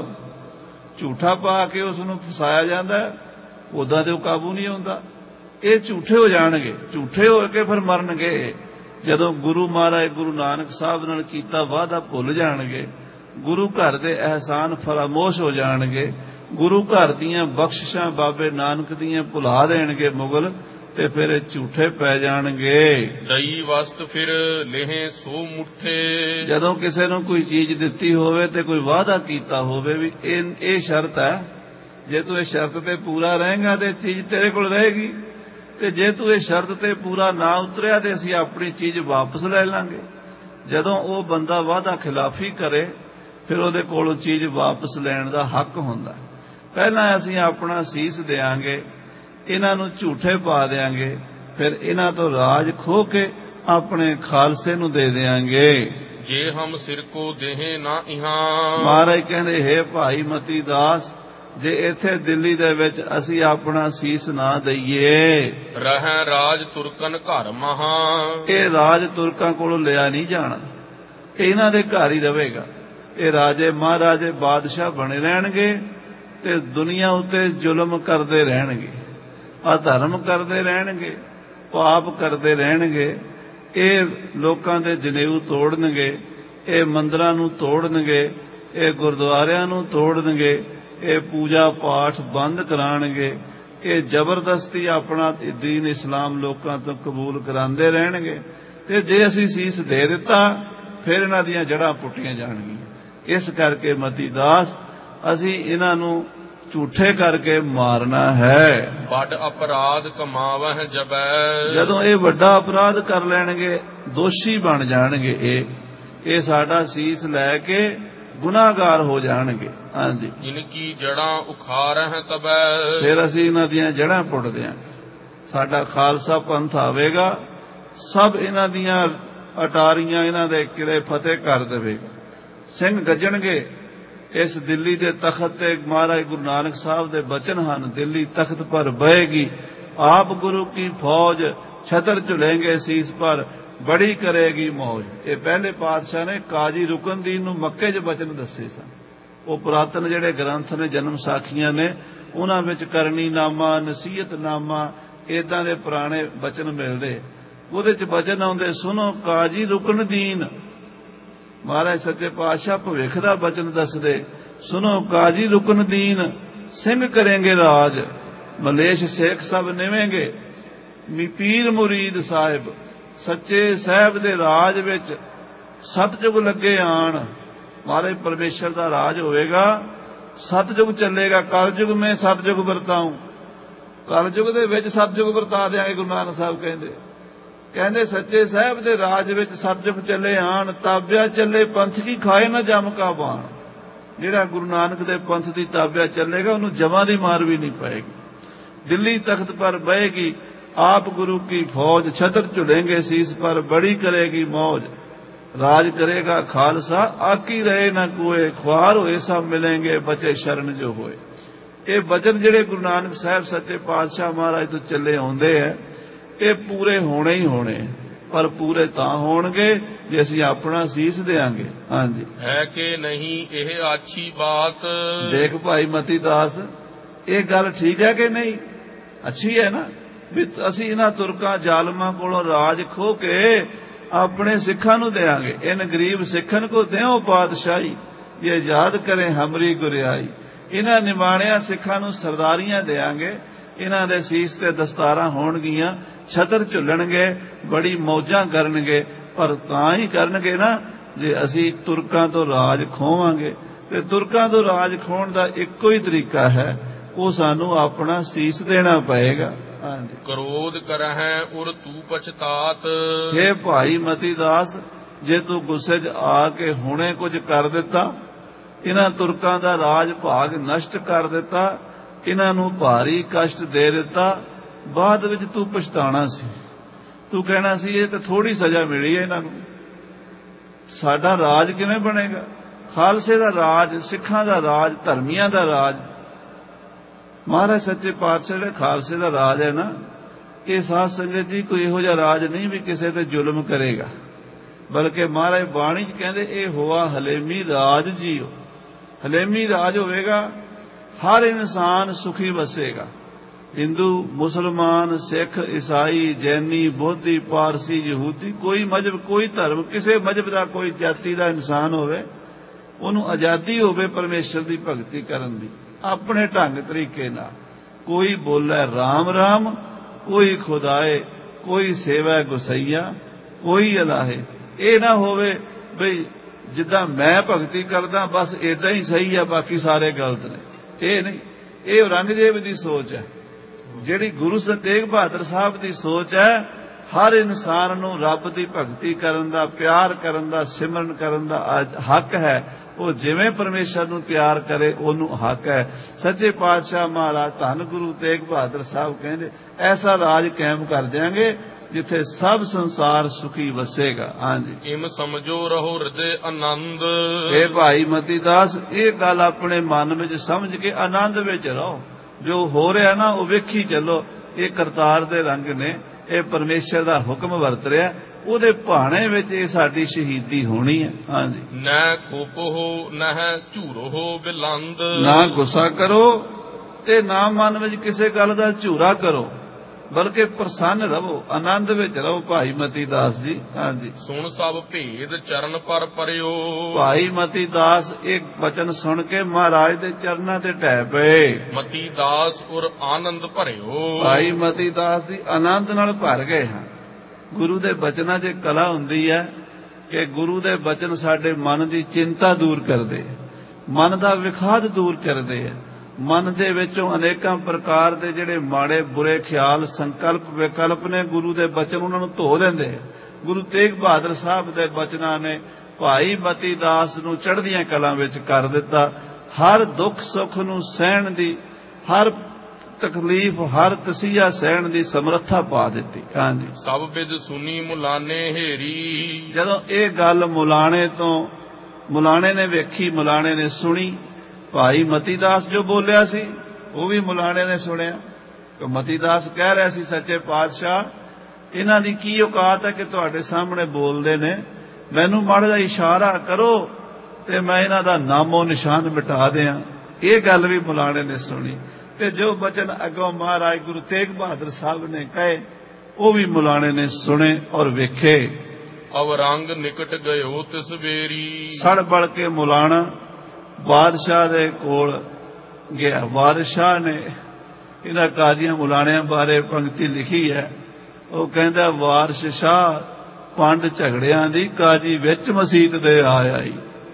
ਝੂਠਾ ਪਾ ਕੇ ਉਸ ਨੂੰ ਫਸਾਇਆ ਜਾਂਦਾ, ਉਦਾਂ ਤੇ ਉਹ ਕਾਬੂ ਨਹੀਂ ਹੁੰਦਾ। ਇਹ ਝੂਠੇ ਹੋ ਜਾਣਗੇ, ਝੂਠੇ ਹੋ ਕੇ ਫਿਰ ਮਰਨਗੇ। ਜਦੋਂ ਗੁਰੂ ਮਹਾਰਾਜ ਗੁਰੂ ਨਾਨਕ ਸਾਹਿਬ ਨਾਲ ਕੀਤਾ ਵਾਅਦਾ ਭੁੱਲ ਜਾਣਗੇ, ਗੁਰੂ ਘਰ ਦੇ ਅਹਿਸਾਨ ਫਰਾਮੋਸ਼ ਹੋ ਜਾਣਗੇ, ਗੁਰੂ ਘਰ ਦੀਆਂ ਬਖਸ਼ਿਸ਼ਾਂ ਬਾਬੇ ਨਾਨਕ ਦੀਆਂ ਭੁਲਾ ਦੇਣਗੇ ਮੁਗਲ, ਤੇ ਫਿਰ ਇਹ ਝੂਠੇ ਪੈ ਜਾਣਗੇ। ਦਈ ਵਸਤ ਫਿਰ ਲੇਹ ਸੋ ਮੁੱਠੇ। ਜਦੋਂ ਕਿਸੇ ਨੂੰ ਕੋਈ ਚੀਜ਼ ਦਿੱਤੀ ਹੋਵੇ ਤੇ ਕੋਈ ਵਾਅਦਾ ਕੀਤਾ ਹੋਵੇ ਵੀ ਇਹ ਇਹ ਸ਼ਰਤ ਹੈ, ਜੇ ਤੂੰ ਇਹ ਸ਼ਰਤ ਤੇ ਪੂਰਾ ਰਹੇਗਾ ਤੇ ਚੀਜ਼ ਤੇਰੇ ਕੋਲ ਰਹੇਗੀ, ਤੇ ਜੇ ਤੂੰ ਇਹ ਸ਼ਰਤ ਤੇ ਪੂਰਾ ਨਾ ਉਤਰਿਆ ਤੇ ਅਸੀਂ ਆਪਣੀ ਚੀਜ਼ ਵਾਪਸ ਲੈ ਲਾਂਗੇ। ਜਦੋਂ ਉਹ ਬੰਦਾ ਵਾਅਦਾ ਖਿਲਾਫੀ ਕਰੇ ਫਿਰ ਉਹਦੇ ਕੋਲੋਂ ਚੀਜ਼ ਵਾਪਸ ਲੈਣ ਦਾ ਹੱਕ ਹੁੰਦਾ। ਪਹਿਲਾਂ ਅਸੀਂ ਆਪਣਾ ਸੀਸ ਦਿਆਂਗੇ, ਇਹਨਾਂ ਨੂੰ ਝੂਠੇ ਪਾ ਦਿਆਂਗੇ, ਫਿਰ ਇਹਨਾਂ ਤੋਂ ਰਾਜ ਖੋਹ ਕੇ ਆਪਣੇ ਖਾਲਸੇ ਨੂੰ ਦੇ ਦਿਆਂਗੇ। ਜੇ ਹਮ ਸਿਰ ਕੋ ਦੇਹ ਨਾ ਇਹਾਂ। ਮਹਾਰਾਜ ਕਹਿੰਦੇ ਹੈ ਭਾਈ ਮਤੀ ਦਾਸ, ਜੇ ਇੱਥੇ ਦਿੱਲੀ ਦੇ ਵਿੱਚ ਅਸੀਂ ਆਪਣਾ ਸੀਸ ਨਾ ਦਈਏ, ਰਹਿ ਰਾਜ ਤੁਰਕਨ ਘਰ ਮਹਾ। ਇਹ ਰਾਜ ਤੁਰਕਾਂ ਕੋਲੋਂ ਲਿਆ ਨਹੀਂ ਜਾਣਾ, ਇਹਨਾਂ ਦੇ ਘਰ ਹੀ ਰਹੇਗਾ। ਇਹ ਰਾਜੇ ਮਹਾਰਾਜੇ ਬਾਦਸ਼ਾਹ ਬਣੇ ਰਹਿਣਗੇ ਤੇ ਦੁਨੀਆ ਉੱਤੇ ਜ਼ੁਲਮ ਕਰਦੇ ਰਹਿਣਗੇ, ਅਧਰਮ ਕਰਦੇ ਰਹਿਣਗੇ, ਪਾਪ ਕਰਦੇ ਰਹਿਣਗੇ। ਇਹ ਲੋਕਾਂ ਦੇ ਜਨੇਊ ਤੋੜਨਗੇ, ਇਹ ਮੰਦਰਾਂ ਨੂੰ ਤੋੜਨਗੇ, ਇਹ ਗੁਰਦੁਆਰਿਆਂ ਨੂੰ ਤੋੜਨਗੇ, ਇਹ ਪੂਜਾ ਪਾਠ ਬੰਦ ਕਰਾਉਣਗੇ, ਇਹ ਜ਼ਬਰਦਸਤੀ ਆਪਣਾ ਦੀਨ ਇਸਲਾਮ ਲੋਕਾਂ ਤੋਂ ਕਬੂਲ ਕਰਾਉਂਦੇ ਰਹਿਣਗੇ। ਤੇ ਜੇ ਅਸੀਂ ਸੀਸ ਦੇ ਦਿੱਤਾ ਫਿਰ ਇਹਨਾਂ ਦੀਆਂ ਜੜ੍ਹਾਂ ਪੁੱਟੀਆਂ ਜਾਣਗੀਆਂ। ਇਸ ਕਰਕੇ ਮਤੀ ਦਾਸ ਅਸੀਂ ਇਹਨਾਂ ਨੂੰ ਝੂਠੇ ਕਰਕੇ ਮਾਰਨਾ ਹੈ। ਵੱਡ ਅਪਰਾਧ ਕਮਾਵਹਿ ਜਬੈ। ਜਦੋਂ ਇਹ ਵੱਡਾ ਅਪਰਾਧ ਕਰ ਲੈਣਗੇ, ਦੋਸ਼ੀ ਬਣ ਜਾਣਗੇ, ਇਹ ਇਹ ਸਾਡਾ ਸੀਸ ਲੈ ਕੇ ਗੁਨਾਹਗਾਰ ਹੋ ਜਾਣਗੇ। ਹਾਂਜੀ, ਇਨਕੀ ਜੜ੍ਹਾਂ ਉਖਾਰਹਿ ਤਬੈ। ਫਿਰ ਅਸੀਂ ਇਹਨਾਂ ਦੀਆਂ ਜੜ੍ਹਾਂ ਪੁੱਟ ਦਿਆਂਗੇ। ਸਾਡਾ ਖਾਲਸਾ ਪੰਥ ਆਵੇਗਾ, ਸਭ ਇਹਨਾਂ ਦੀਆਂ ਅਟਾਰੀਆਂ ਇਹਨਾਂ ਦੇ ਕਿਲੇ ਫਤਿਹ ਕਰ ਦੇਵੇਗਾ। ਸਿੰਘ ਗੱਜਣਗੇ। ਇਸ ਦਿੱਲੀ ਦੇ ਤਖਤ ਤੇ ਮਹਾਰਾਜ ਗੁਰੂ ਨਾਨਕ ਸਾਹਿਬ ਦੇ ਬਚਨ ਹਨ, ਦਿੱਲੀ ਤਖਤ ਪਰ ਬਹੇਗੀ ਆਪ ਗੁਰੂ ਕੀ ਫੌਜ, ਛਤਰ ਝੁਲੇਂਗੇ ਸੀਸ ਪਰ ਬੜੀ ਕਰੇਗੀ ਮੌਜ। ਇਹ ਪਹਿਲੇ ਪਾਤਸ਼ਾਹ ਨੇ ਕਾਜੀ ਰੁਕਨਦੀਨ ਨੂੰ ਮੱਕੇ 'ਚ ਬਚਨ ਦੱਸੇ ਸਨ। ਉਹ ਪੁਰਾਤਨ ਜਿਹੜੇ ਗ੍ਰੰਥ ਨੇ, ਜਨਮ ਸਾਖੀਆਂ ਨੇ, ਉਹਨਾਂ ਵਿੱਚ ਕਰਨੀ ਨਾਮਾ, ਨਸੀਹਤ ਨਾਮਾ, ਏਦਾਂ ਦੇ ਪੁਰਾਣੇ ਬਚਨ ਮਿਲਦੇ। ਉਹਦੇ 'ਚ ਬਚਨ ਆਉਂਦੇ, ਸੁਣੋ ਕਾਜੀ ਰੁਕਨਦੀਨ। ਮਹਾਰਾਜ ਸੱਚੇ ਪਾਤਸ਼ਾਹ ਭਵਿੱਖ ਦਾ ਬਚਨ ਦੱਸਦੇ, ਸੁਣੋ ਕਾਜੀ ਰੁਕਨਦੀਨ, ਸਿੰਘ ਕਰੇਂਗੇ ਰਾਜ, ਮਲੇਸ਼ ਸੇਖ ਸਭ ਨਿਵੇਂਗੇ, ਮੀ ਪੀਰ ਮੁਰੀਦ ਸਾਹਿਬ। ਸੱਚੇ ਸਾਹਿਬ ਦੇ ਰਾਜ ਵਿੱਚ ਸਤਜੁਗ ਲੱਗੇ ਆਣ। ਮਹਾਰਾਜ ਪਰਮੇਸ਼ਰ ਦਾ ਰਾਜ ਹੋਵੇਗਾ, ਸਤਜੁਗ ਚੱਲੇਗਾ। ਕਲਯੁਗ ਮੈਂ ਸਤਜੁਗ ਵਰਤਾਉ। ਕਲਯੁਗ ਦੇ ਵਿੱਚ ਸਤਜੁਗ ਵਰਤਾ ਦਿਆਂਗੇ। ਗੁਰੂ ਨਾਨਕ ਸਾਹਿਬ ਕਹਿੰਦੇ ਕਹਿੰਦੇ ਸੱਚੇ ਸਾਹਿਬ ਦੇ ਰਾਜ ਵਿੱਚ ਸਤਜੁਗ ਚੱਲੇ ਆਣ, ਤਾਬਿਆ ਚੱਲੇ ਪੰਥ ਕੀ ਖਾਏ ਨਾ ਜਮ ਕਾ ਬਾਣ। ਜਿਹੜਾ ਗੁਰੂ ਨਾਨਕ ਦੇ ਪੰਥ ਦੀ ਤਾਬਿਆ ਚੱਲੇਗਾ ਉਹਨੂੰ ਜਮਾਂ ਦੀ ਮਾਰ ਵੀ ਨਹੀਂ ਪਏਗੀ। ਦਿੱਲੀ ਤਖਤ ਪਰ ਬਹੇਗੀ ਆਪ ਗੁਰੂ ਕੀ ਫੌਜ, ਛਤਰ ਝੁਲੇਂਗੇ ਸੀਸ ਪਰ ਬੜੀ ਕਰੇਗੀ ਮੌਜ। ਰਾਜ ਕਰੇਗਾ ਖਾਲਸਾ, ਆਕੀ ਰਹੇ ਨਾ ਕੋਏ, ਖੁਆਰ ਹੋਏ ਸਭ ਮਿਲेंगे, ਬਚੇ ਸ਼ਰਨ ਜੋ ਹੋਏ। ਇਹ ਬਚਨ ਜਿਹੜੇ ਗੁਰੂ ਨਾਨਕ ਸਾਹਿਬ ਸੱਚੇ ਪਾਤਸ਼ਾਹ ਮਹਾਰਾਜ ਤੋਂ ਚੱਲੇ ਆਉਂਦੇ ਹੈ, ਇਹ ਪੂਰੇ ਹੋਣੇ ਹੀ ਹੋਣੇ। ਪਰ ਪੂਰੇ ਤਾਂ ਹੋਣਗੇ ਜੇ ਅਸੀਂ ਆਪਣਾ ਸੀਸ ਦਿਆਂਗੇ। ਹਾਂਜੀ, ਹੈ ਕਿ ਨਹੀਂ ਇਹ ਆਛੀ ਬਾਤ। ਦੇਖ ਭਾਈ ਮਤੀ ਦਾਸ, ਇਹ ਗੱਲ ਠੀਕ ਹੈ ਕਿ ਨਹੀਂ? ਅੱਛੀ ਹੈ ਨਾ ਵੀ ਅਸੀਂ ਇਹਨਾਂ ਤੁਰਕਾਂ ਜ਼ਾਲਮਾਂ ਕੋਲੋਂ ਰਾਜ ਖੋਹ ਕੇ ਆਪਣੇ ਸਿੱਖਾਂ ਨੂੰ ਦੇਾਂਗੇ। ਇਨ ਗਰੀਬ ਸਿੱਖਨ ਕੋ ਦਿਓ ਪਾਤਸ਼ਾਹੀ, ਜੇ ਯਾਦ ਕਰੇ ਹਮਰੀ ਗੁਰਿਆਈ। ਇਹਨਾਂ ਨਿਮਾਣਿਆਂ ਸਿੱਖਾਂ ਨੂੰ ਸਰਦਾਰੀਆਂ ਦੇਾਂਗੇ, ਇਹਨਾਂ ਦੇ ਸੀਸ ਤੇ ਦਸਤਾਰਾਂ ਹੋਣਗੀਆਂ, ਛਤਰ ਝੁੱਲਣਗੇ, ਬੜੀ ਮੌਜਾਂ ਕਰਨਗੇ। ਪਰ ਤਾਂ ਹੀ ਕਰਨਗੇ ਨਾ ਜੇ ਅਸੀਂ ਤੁਰਕਾਂ ਤੋਂ ਰਾਜ ਖੋਵਾਂਗੇ। ਤੇ ਤੁਰਕਾਂ ਤੋਂ ਰਾਜ ਖੋਣ ਦਾ ਇੱਕੋ ਹੀ ਤਰੀਕਾ ਹੈ, ਉਹ ਸਾਨੂੰ ਆਪਣਾ ਸੀਸ ਦੇਣਾ ਪਏਗਾ। ਹਾਂਜੀ, ਕਰੋਧ ਕਰਹਿ ਉਰ ਤੂੰ ਪਛਤਾਤ। ਹੇ ਭਾਈ ਮਤੀ ਦਾਸ, ਜੇ ਤੂੰ ਗੁੱਸੇ 'ਚ ਆ ਕੇ ਹੁਣੇ ਕੁਝ ਕਰ ਦਿੱਤਾ, ਇਹਨਾਂ ਤੁਰਕਾਂ ਦਾ ਰਾਜ ਭਾਗ ਨਸ਼ਟ ਕਰ ਦਿੱਤਾ, ਇਹਨਾਂ ਨੂੰ ਭਾਰੀ ਕਸ਼ਟ ਦੇ ਦਿੱਤਾ, ਬਾਅਦ ਵਿੱਚ ਤੂੰ ਪਛਤਾਣਾ ਸੀ। ਤੂੰ ਕਹਿਣਾ ਸੀ ਇਹ ਤਾਂ ਥੋੜੀ ਸਜ਼ਾ ਮਿਲੀ ਹੈ ਇਹਨਾਂ ਨੂੰ, ਸਾਡਾ ਰਾਜ ਕਿਵੇਂ ਬਣੇਗਾ? ਖਾਲਸੇ ਦਾ ਰਾਜ, ਸਿੱਖਾਂ ਦਾ ਰਾਜ, ਧਰਮੀਆਂ ਦਾ ਰਾਜ, ਮਹਾਰਾਜ ਸੱਚੇ ਪਾਤਸ਼ਾਹ ਦੇ ਖਾਲਸੇ ਦਾ ਰਾਜ ਹੈ ਨਾ, ਇਹ ਸਾਧ ਸੰਗਤ ਜੀ ਕੋਈ ਇਹੋ ਜਿਹਾ ਰਾਜ ਨਹੀਂ ਵੀ ਕਿਸੇ ਤੇ ਜ਼ੁਲਮ ਕਰੇਗਾ, ਬਲਕਿ ਮਹਾਰਾਜ ਬਾਣੀ 'ਚ ਕਹਿੰਦੇ ਇਹ ਹੋਆ ਹਲੇਮੀ ਰਾਜ ਜੀਓ। ਹਲੇਮੀ ਰਾਜ ਹੋਵੇਗਾ, ਹਰ ਇਨਸਾਨ ਸੁਖੀ ਵਸੇਗਾ। ਹਿੰਦੂ, ਮੁਸਲਮਾਨ, ਸਿੱਖ, ਈਸਾਈ, ਜੈਨੀ, ਬੋਧੀ, ਪਾਰਸੀ, ਯਹੂਦੀ, ਕੋਈ ਮਜ਼ਹਬ, ਕੋਈ ਧਰਮ, ਕਿਸੇ ਮਜ਼ਹਬ ਦਾ, ਕੋਈ ਜਾਤੀ ਦਾ ਇਨਸਾਨ ਹੋਵੇ, ਉਹਨੂੰ ਆਜ਼ਾਦੀ ਹੋਵੇ ਪਰਮੇਸ਼ਰ ਦੀ ਭਗਤੀ ਕਰਨ ਦੀ, ਆਪਣੇ ਢੰਗ ਤਰੀਕੇ ਨਾਲ। ਕੋਈ ਬੋਲੇ ਰਾਮ ਰਾਮ, ਕੋਈ ਖੁਦਾਏ, ਕੋਈ ਸੇਵਾ ਗੁਸਈਆ, ਕੋਈ ਅਲਾਹੇ। ਇਹ ਨਾ ਹੋਵੇ ਬਈ ਜਿੱਦਾਂ ਮੈਂ ਭਗਤੀ ਕਰਦਾ ਬਸ ਏਦਾਂ ਹੀ ਸਹੀ ਆ, ਬਾਕੀ ਸਾਰੇ ਗਲਤ ਨੇ। ਇਹ ਨਹੀਂ, ਇਹ ਔਰੰਗਜ਼ੇਬ ਦੀ ਸੋਚ ਹੈ। ਜਿਹੜੀ ਗੁਰੂ ਤੇਗ ਬਹਾਦਰ ਸਾਹਿਬ ਦੀ ਸੋਚ ਹੈ, ਹਰ ਇਨਸਾਨ ਨੂੰ ਰੱਬ ਦੀ ਭਗਤੀ ਕਰਨ ਦਾ, ਪਿਆਰ ਕਰਨ ਦਾ, ਸਿਮਰਨ ਕਰਨ ਦਾ ਹੱਕ ਹੈ। ਉਹ ਜਿਵੇਂ ਪਰਮੇਸ਼ਰ ਨੂੰ ਪਿਆਰ ਕਰੇ ਉਹਨੂੰ ਹੱਕ ਹੈ। ਸੱਚੇ ਪਾਤਸ਼ਾਹ ਮਹਾਰਾਜ ਧੰਨ ਗੁਰੂ ਤੇਗ ਬਹਾਦਰ ਸਾਹਿਬ ਕਹਿੰਦੇ ਐਸਾ ਰਾਜ ਕਾਇਮ ਕਰ ਦਿਆਂਗੇ ਜਿੱਥੇ ਸਭ ਸੰਸਾਰ ਸੁਖੀ ਵਸੇਗਾ। ਹਾਂਜੀ, ਇਮ ਸਮਝੋ ਰਹੋ ਹਿਰਦੇ ਆਨੰਦ। ਇਹ ਭਾਈ ਮਤੀ ਦਾਸ, ਇਹ ਗੱਲ ਆਪਣੇ ਮਨ ਵਿੱਚ ਸਮਝ ਕੇ ਆਨੰਦ ਵਿੱਚ ਰਹੋ। ਜੋ ਹੋ ਰਿਹਾ ਨਾ ਉਹ ਵੇਖੀ ਚੱਲੋ, ਇਹ ਕਰਤਾਰ ਦੇ ਰੰਗ ਨੇ, ਇਹ ਪਰਮੇਸ਼ਰ ਦਾ ਹੁਕਮ ਵਰਤ ਰਿਹਾ, ਉਹਦੇ ਭਾਣੇ ਵਿੱਚ ਇਹ ਸਾਡੀ ਸ਼ਹੀਦੀ ਹੋਣੀ ਹੈ। ਹਾਂਜੀ, ਨਾ ਕੋਪੋ ਹੋ ਨਾ ਝੂਰੋ ਹੋ ਬਿਲੰਦ। ਨਾ ਗੁੱਸਾ ਕਰੋ ਤੇ ਨਾ ਮਨ ਵਿੱਚ ਕਿਸੇ ਗੱਲ ਦਾ ਝੂਰਾ ਕਰੋ, ਬਲਕਿ ਪ੍ਰਸੰਨ ਰਹੋ, ਆਨੰਦ ਵਿੱਚ ਰਹੋ। ਭਾਈ ਮਤੀ ਦਾਸ ਜੀ, ਹਾਂਜੀ, ਸੁਣ ਸਭ ਭੇਦ ਚਰਨ ਪਰ ਪਰਿਓ। ਭਾਈ ਮਤੀ ਦਾਸ ਇਹ ਬਚਨ ਸੁਣ ਕੇ ਮਹਾਰਾਜ ਦੇ ਚਰਨਾਂ ਤੇ ਢਹਿ ਪਏ। ਮਤੀ ਦਾਸ ਉਰ ਆਨੰਦ ਭਰਿਓ। ਭਾਈ ਮਤੀ ਦਾਸ ਜੀ ਆਨੰਦ ਨਾਲ ਭਰ ਗਏ ਹਾਂ। ਗੁਰੂ ਦੇ ਬਚਨਾਂ 'ਚ ਕਲਾ ਹੁੰਦੀ ਹੈ ਕਿ ਗੁਰੂ ਦੇ ਬਚਨ ਸਾਡੇ ਮਨ ਦੀ ਚਿੰਤਾ ਦੂਰ ਕਰਦੇ, ਮਨ ਦਾ ਵਿਖਾਦ ਦੂਰ ਕਰਦੇ ਆ। ਮਨ ਦੇ ਵਿੱਚੋਂ ਅਨੇਕਾਂ ਪ੍ਰਕਾਰ ਦੇ ਜਿਹੜੇ ਮਾੜੇ ਬੁਰੇ ਖਿਆਲ, ਸੰਕਲਪ, ਵਿਕਲਪ ਨੇ, ਗੁਰੂ ਦੇ ਬਚਨ ਉਹਨਾਂ ਨੂੰ ਧੋ ਦਿੰਦੇ। ਗੁਰੂ ਤੇਗ ਬਹਾਦਰ ਸਾਹਿਬ ਦੇ ਬਚਨਾਂ ਨੇ ਭਾਈ ਮਤੀ ਦਾਸ ਨੂੰ ਚੜ੍ਹਦੀਆਂ ਕਲਾਂ ਵਿੱਚ ਕਰ ਦਿੱਤਾ। ਹਰ ਦੁੱਖ ਸੁੱਖ ਨੂੰ ਸਹਿਣ ਦੀ, ਹਰ ਤਕਲੀਫ, ਹਰ ਤਸੀਹਾ ਸਹਿਣ ਦੀ ਸਮਰੱਥਾ ਪਾ ਦਿੱਤੀ। ਹਾਂਜੀ, ਸਭ ਬਿਦ ਸੁਨੀ ਮੁਲਾਨੇ ਹੇਰੀ। ਜਦੋਂ ਇਹ ਗੱਲ ਮੁਲਾਣੇ ਤੋਂ, ਮੁਲਾਣੇ ਨੇ ਵੇਖੀ, ਮੁਲਾਣੇ ਨੇ ਸੁਣੀ, ਭਾਈ ਮਤੀ ਦਾਸ ਜੋ ਬੋਲਿਆ ਸੀ ਉਹ ਵੀ ਮੁਲਾਣੇ ਨੇ ਸੁਣਿਆ। ਮਤੀ ਦਾਸ ਕਹਿ ਰਿਹਾ ਸੀ, ਸੱਚੇ ਪਾਤਸ਼ਾਹ ਇਹਨਾਂ ਦੀ ਕੀ ਔਕਾਤ ਹੈ ਕਿ ਤੁਹਾਡੇ ਸਾਹਮਣੇ ਬੋਲਦੇ ਨੇ, ਮੈਨੂੰ ਮਾੜਾ ਜਿਹਾ ਇਸ਼ਾਰਾ ਕਰੋ ਤੇ ਮੈਂ ਇਹਨਾਂ ਦਾ ਨਾਮੋ ਨਿਸ਼ਾਨ ਮਿਟਾ ਦਿਆਂ। ਇਹ ਗੱਲ ਵੀ ਮੁਲਾਣੇ ਨੇ ਸੁਣੀ ਤੇ ਜੋ ਬਚਨ ਅੱਗੋਂ ਮਹਾਰਾਜ ਗੁਰੂ ਤੇਗ ਬਹਾਦਰ ਸਾਹਿਬ ਨੇ ਕਹੇ ਉਹ ਵੀ ਮੁਲਾਣੇ ਨੇ ਸੁਣੇ ਔਰ ਵੇਖੇ। ਅਵਰੰਗ ਨਿਕਟ ਗਇਓ ਤਿਸ ਵੇਰੀ। ਸੜ ਬਲ ਕੇ ਮੁਲਾਣਾ ਬਾਦਸ਼ਾਹ ਦੇ ਕੋਲ ਗਿਆ। ਬਾਦਸ਼ਾਹ ਨੇ ਇਹਨਾਂ ਕਾਜ਼ੀਆਂ ਮੁਲਾਣਿਆਂ ਬਾਰੇ ਪੰਕਤੀ ਲਿਖੀ ਹੈ। ਉਹ ਕਹਿੰਦਾ, ਵਾਰਿਸ ਸ਼ਾਹ ਪੰਡ ਝਗੜਿਆਂ ਦੀ ਕਾਜੀ ਵਿੱਚ ਮਸੀਤ ਦੇ ਆ ਆਈ।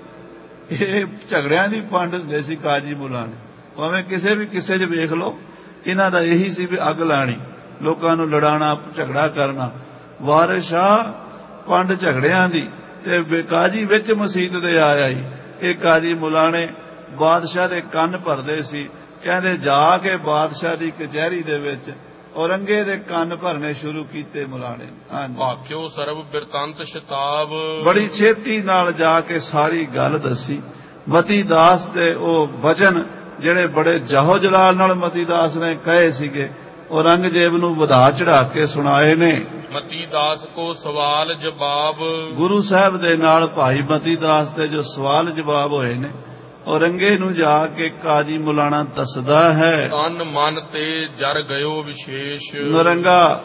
ਇਹ ਝਗੜਿਆਂ ਦੀ ਪੰਡ ਹੁੰਦੇ ਸੀ ਕਾਜੀ ਮੁਲਾਣੇ, ਭਾਵੇਂ ਕਿਸੇ ਵੀ ਕਿਸੇ 'ਚ ਵੇਖ ਲਓ, ਇਹਨਾਂ ਦਾ ਇਹੀ ਸੀ ਵੀ ਅੱਗ ਲਾਣੀ, ਲੋਕਾਂ ਨੂੰ ਲੜਾਣਾ, ਝਗੜਾ ਕਰਨਾ। ਵਾਰਿਸ ਸ਼ਾਹ ਪੰਡ ਝਗੜਿਆਂ ਦੀ ਤੇ ਕਾਜੀ ਵਿੱਚ ਮਸੀਤ ਦੇ ਆ ਆਈ। ਇਹ ਕਾਜੀ ਮੁਲਾਣੇ ਬਾਦਸ਼ਾਹ ਦੇ ਕੰਨ ਭਰਦੇ ਸੀ। ਕਹਿੰਦੇ ਜਾ ਕੇ ਬਾਦਸ਼ਾਹ ਦੀ ਕਚਹਿਰੀ ਦੇ ਵਿੱਚ ਔਰੰਗੇ ਦੇ ਕੰਨ ਭਰਨੇ ਸ਼ੁਰੂ ਕੀਤੇ ਮੁਲਾਣੇ। ਆਖਿਓ ਸਰਬ ਬਿਰਤੰਤ ਸ਼ਤਾਬ। ਬੜੀ ਛੇਤੀ ਨਾਲ ਜਾ ਕੇ ਸਾਰੀ ਗੱਲ ਦੱਸੀ। ਮਤੀ ਦਾਸ ਦੇ ਉਹ ਬਚਨ ਜਿਹੜੇ ਬੜੇ ਜਾਹੋ ਜਲਾਲ ਨਾਲ ਮਤੀ ਦਾਸ ਨੇ ਕਹੇ ਸੀਗੇ, ਔਰੰਗਜ਼ੇਬ ਨੂੰ ਵਧਾ ਚੜਾ ਕੇ ਸੁਣਾਏ ਨੇ। ਮਤੀ ਦਾਸ ਕੋ ਸਵਾਲ ਜਵਾਬ, ਗੁਰੂ ਸਾਹਿਬ ਦੇ ਨਾਲ ਭਾਈ ਮਤੀ ਦਾਸ ਦੇ ਜੋ ਸਵਾਲ ਜਵਾਬ ਹੋਏ ਨੇ, ਔਰੰਗੇ ਨੂੰ ਜਾ ਕੇ ਕਾਜੀ ਮੁਲਾਣਾ ਦੱਸਦਾ ਹੈ। ਤਨ ਮਨ ਤੇ ਜਰ ਗਇਓ ਵਿਸ਼ੇਸ਼। ਨਰੰਗਾ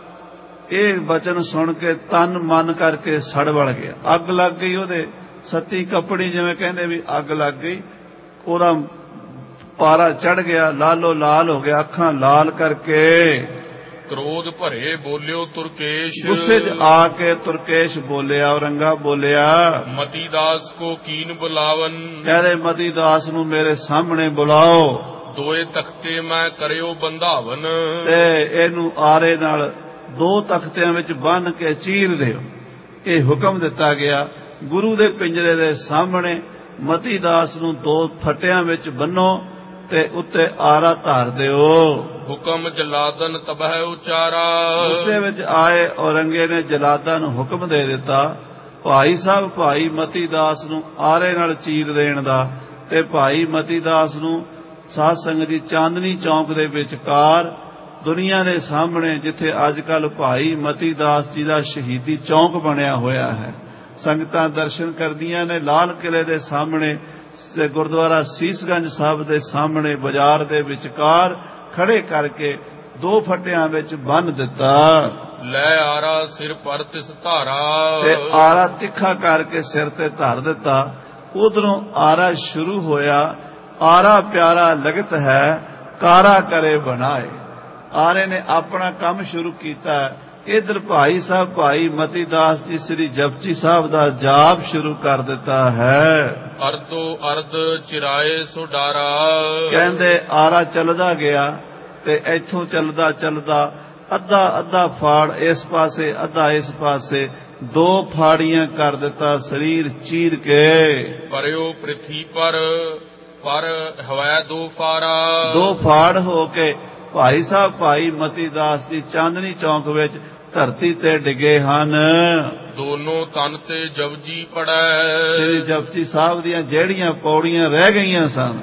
ਇਹ ਬਚਨ ਸੁਣ ਕੇ ਤਨ ਮਨ ਕਰਕੇ ਸੜ ਵੜ ਗਿਆ, ਅੱਗ ਲੱਗ ਗਈ ਉਹਦੇ, ਸੱਤੀ ਕੱਪੜੀ ਜਿਵੇਂ ਕਹਿੰਦੇ ਵੀ ਅੱਗ ਲੱਗ ਗਈ, ਉਹਦਾ ਪਾਰਾ ਚੜ ਗਿਆ, ਲਾਲੋ ਲਾਲ ਹੋ ਗਿਆ, ਅੱਖਾਂ ਲਾਲ ਕਰਕੇ। ਕ੍ਰੋਧ ਭਰੇ ਬੋਲਿਓ ਤੁਰਕੇਸ਼। ਗੁੱਸੇ 'ਚ ਆ ਕੇ ਤੁਰਕੇਸ਼ ਬੋਲਿਆ, ਔਰੰਗਾ ਬੋਲਿਆ, ਮਤੀ ਦਾਸ ਕੋ ਕੀਨ ਬੁਲਾਵਨ। ਕਹਿੰਦੇ ਮਤੀ ਦਾਸ ਨੂੰ ਮੇਰੇ ਸਾਹਮਣੇ ਬੁਲਾਓ, ਦੋਏ ਤਖਤੇ ਮੈਂ ਕਰਿਓ ਬੰਧਾਵਨ। ਤੇ ਇਹਨੂੰ ਆਰੇ ਨਾਲ ਦੋ ਤਖਤਿਆਂ ਵਿੱਚ ਬੰਨ੍ਹ ਕੇ ਚੀਰ ਦਿਓ। ਇਹ ਹੁਕਮ ਦਿੱਤਾ ਗਿਆ। ਗੁਰੂ ਦੇ ਪਿੰਜਰੇ ਦੇ ਸਾਹਮਣੇ ਮਤੀ ਦਾਸ ਨੂੰ ਦੋ ਫੱਟਿਆਂ ਵਿੱਚ ਬੰਨੋ ਤੇ ਉੱਤੇ ਆਰਾ ਧਾਰ ਦਿਓ। ਹੁਕਮ ਜਲਾਦਨ ਤਬਹਿ ਉਚਾਰਾ। ਗੁੱਸੇ ਵਿੱਚ ਆਏ ਔਰੰਗੇ ਨੇ ਜਲਾਦਾਂ ਨੂੰ ਹੁਕਮ ਦੇ ਦਿੱਤਾ, ਭਾਈ ਸਾਹਿਬ ਭਾਈ ਮਤੀ ਦਾਸ ਨੂੰ ਆਰੇ ਨਾਲ ਚੀਰ ਦੇਣ ਦਾ, ਤੇ ਭਾਈ ਮਤੀ ਦਾਸ ਨੂੰ ਸਾਧ ਸੰਗਤ ਦੀ ਚਾਂਦਨੀ ਚੌਂਕ ਦੇ ਵਿਚਕਾਰ ਦੁਨੀਆ ਦੇ ਸਾਹਮਣੇ, ਜਿੱਥੇ ਅੱਜ ਕੱਲ੍ਹ ਭਾਈ ਮਤੀ ਦਾਸ ਜੀ ਦਾ ਸ਼ਹੀਦੀ ਚੌਂਕ ਬਣਿਆ ਹੋਇਆ ਹੈ, ਸੰਗਤਾਂ ਦਰਸ਼ਨ ਕਰਦੀਆਂ ਨੇ, ਲਾਲ ਕਿਲੇ ਦੇ ਸਾਹਮਣੇ ਤੇ ਗੁਰਦੁਆਰਾ ਸੀਸਗੰਜ ਸਾਹਿਬ ਦੇ ਸਾਹਮਣੇ ਬਾਜ਼ਾਰ ਦੇ ਵਿਚਕਾਰ ਖੜੇ ਕਰਕੇ ਦੋ ਫੱਟਿਆਂ ਵਿੱਚ ਬੰਨ੍ਹ ਦਿੱਤਾ। ਲੈ ਆਰਾ ਸਿਰ ਪਰ ਤਿਸ ਧਾਰਾ। ਤੇ ਆਰਾ ਤਿੱਖਾ ਕਰਕੇ ਸਿਰ ਤੇ ਧਰ ਦਿੱਤਾ। ਉਧਰੋਂ ਆਰਾ ਸ਼ੁਰੂ ਹੋਇਆ, ਆਰਾ ਪਿਆਰਾ ਲਗਤ ਹੈ ਕਾਰਾ ਕਰੇ ਬਣਾਏ। ਆਰੇ ਨੇ ਆਪਣਾ ਕੰਮ ਸ਼ੁਰੂ ਕੀਤਾ। ਇਧਰ ਭਾਈ ਸਾਹਿਬ ਭਾਈ ਮਤੀ ਦਾਸ ਜੀ ਸ੍ਰੀ ਜਪਜੀ ਸਾਹਿਬ ਦਾ ਜਾਪ ਸ਼ੁਰੂ ਕਰ ਦਿੱਤਾ ਹੈ। ਅਰਦੋ ਅਰਦ ਚਿਰਾਏ ਸੋ ਡਾਰਾ। ਕਹਿੰਦੇ ਆਰਾ ਚੱਲਦਾ ਗਿਆ ਤੇ ਇੱਥੋਂ ਚੱਲਦਾ ਚੱਲਦਾ ਅੱਧਾ ਅੱਧਾ ਫਾੜ ਇਸ ਪਾਸੇ ਅੱਧਾ ਇਸ ਪਾਸੇ, ਦੋ ਫਾੜੀਆਂ ਕਰ ਦਿੱਤਾ ਸਰੀਰ ਚੀਰ ਕੇ। ਪਰਿਓ ਪ੍ਰਿਥੀ ਪਰ ਪਰ ਹਵਾਇਆ ਦੋ ਫਾਰਾ। ਦੋ ਫਾੜ ਹੋ ਕੇ ਭਾਈ ਸਾਹਿਬ ਭਾਈ ਮਤੀ ਦਾਸ ਜੀ ਚਾਂਦਨੀ ਚੌਂਕ ਵਿੱਚ ਧਰਤੀ ਤੇ ਡਿੱਗੇ ਹਨ। ਦੋਨੋਂ ਤਨ ਤੇ ਜਪਜੀ ਪੜੈ। ਸ੍ਰੀ ਜਪਜੀ ਸਾਹਿਬ ਦੀਆਂ ਜਿਹੜੀਆਂ ਪੌੜੀਆਂ ਰਹਿ ਗਈਆਂ ਸਨ,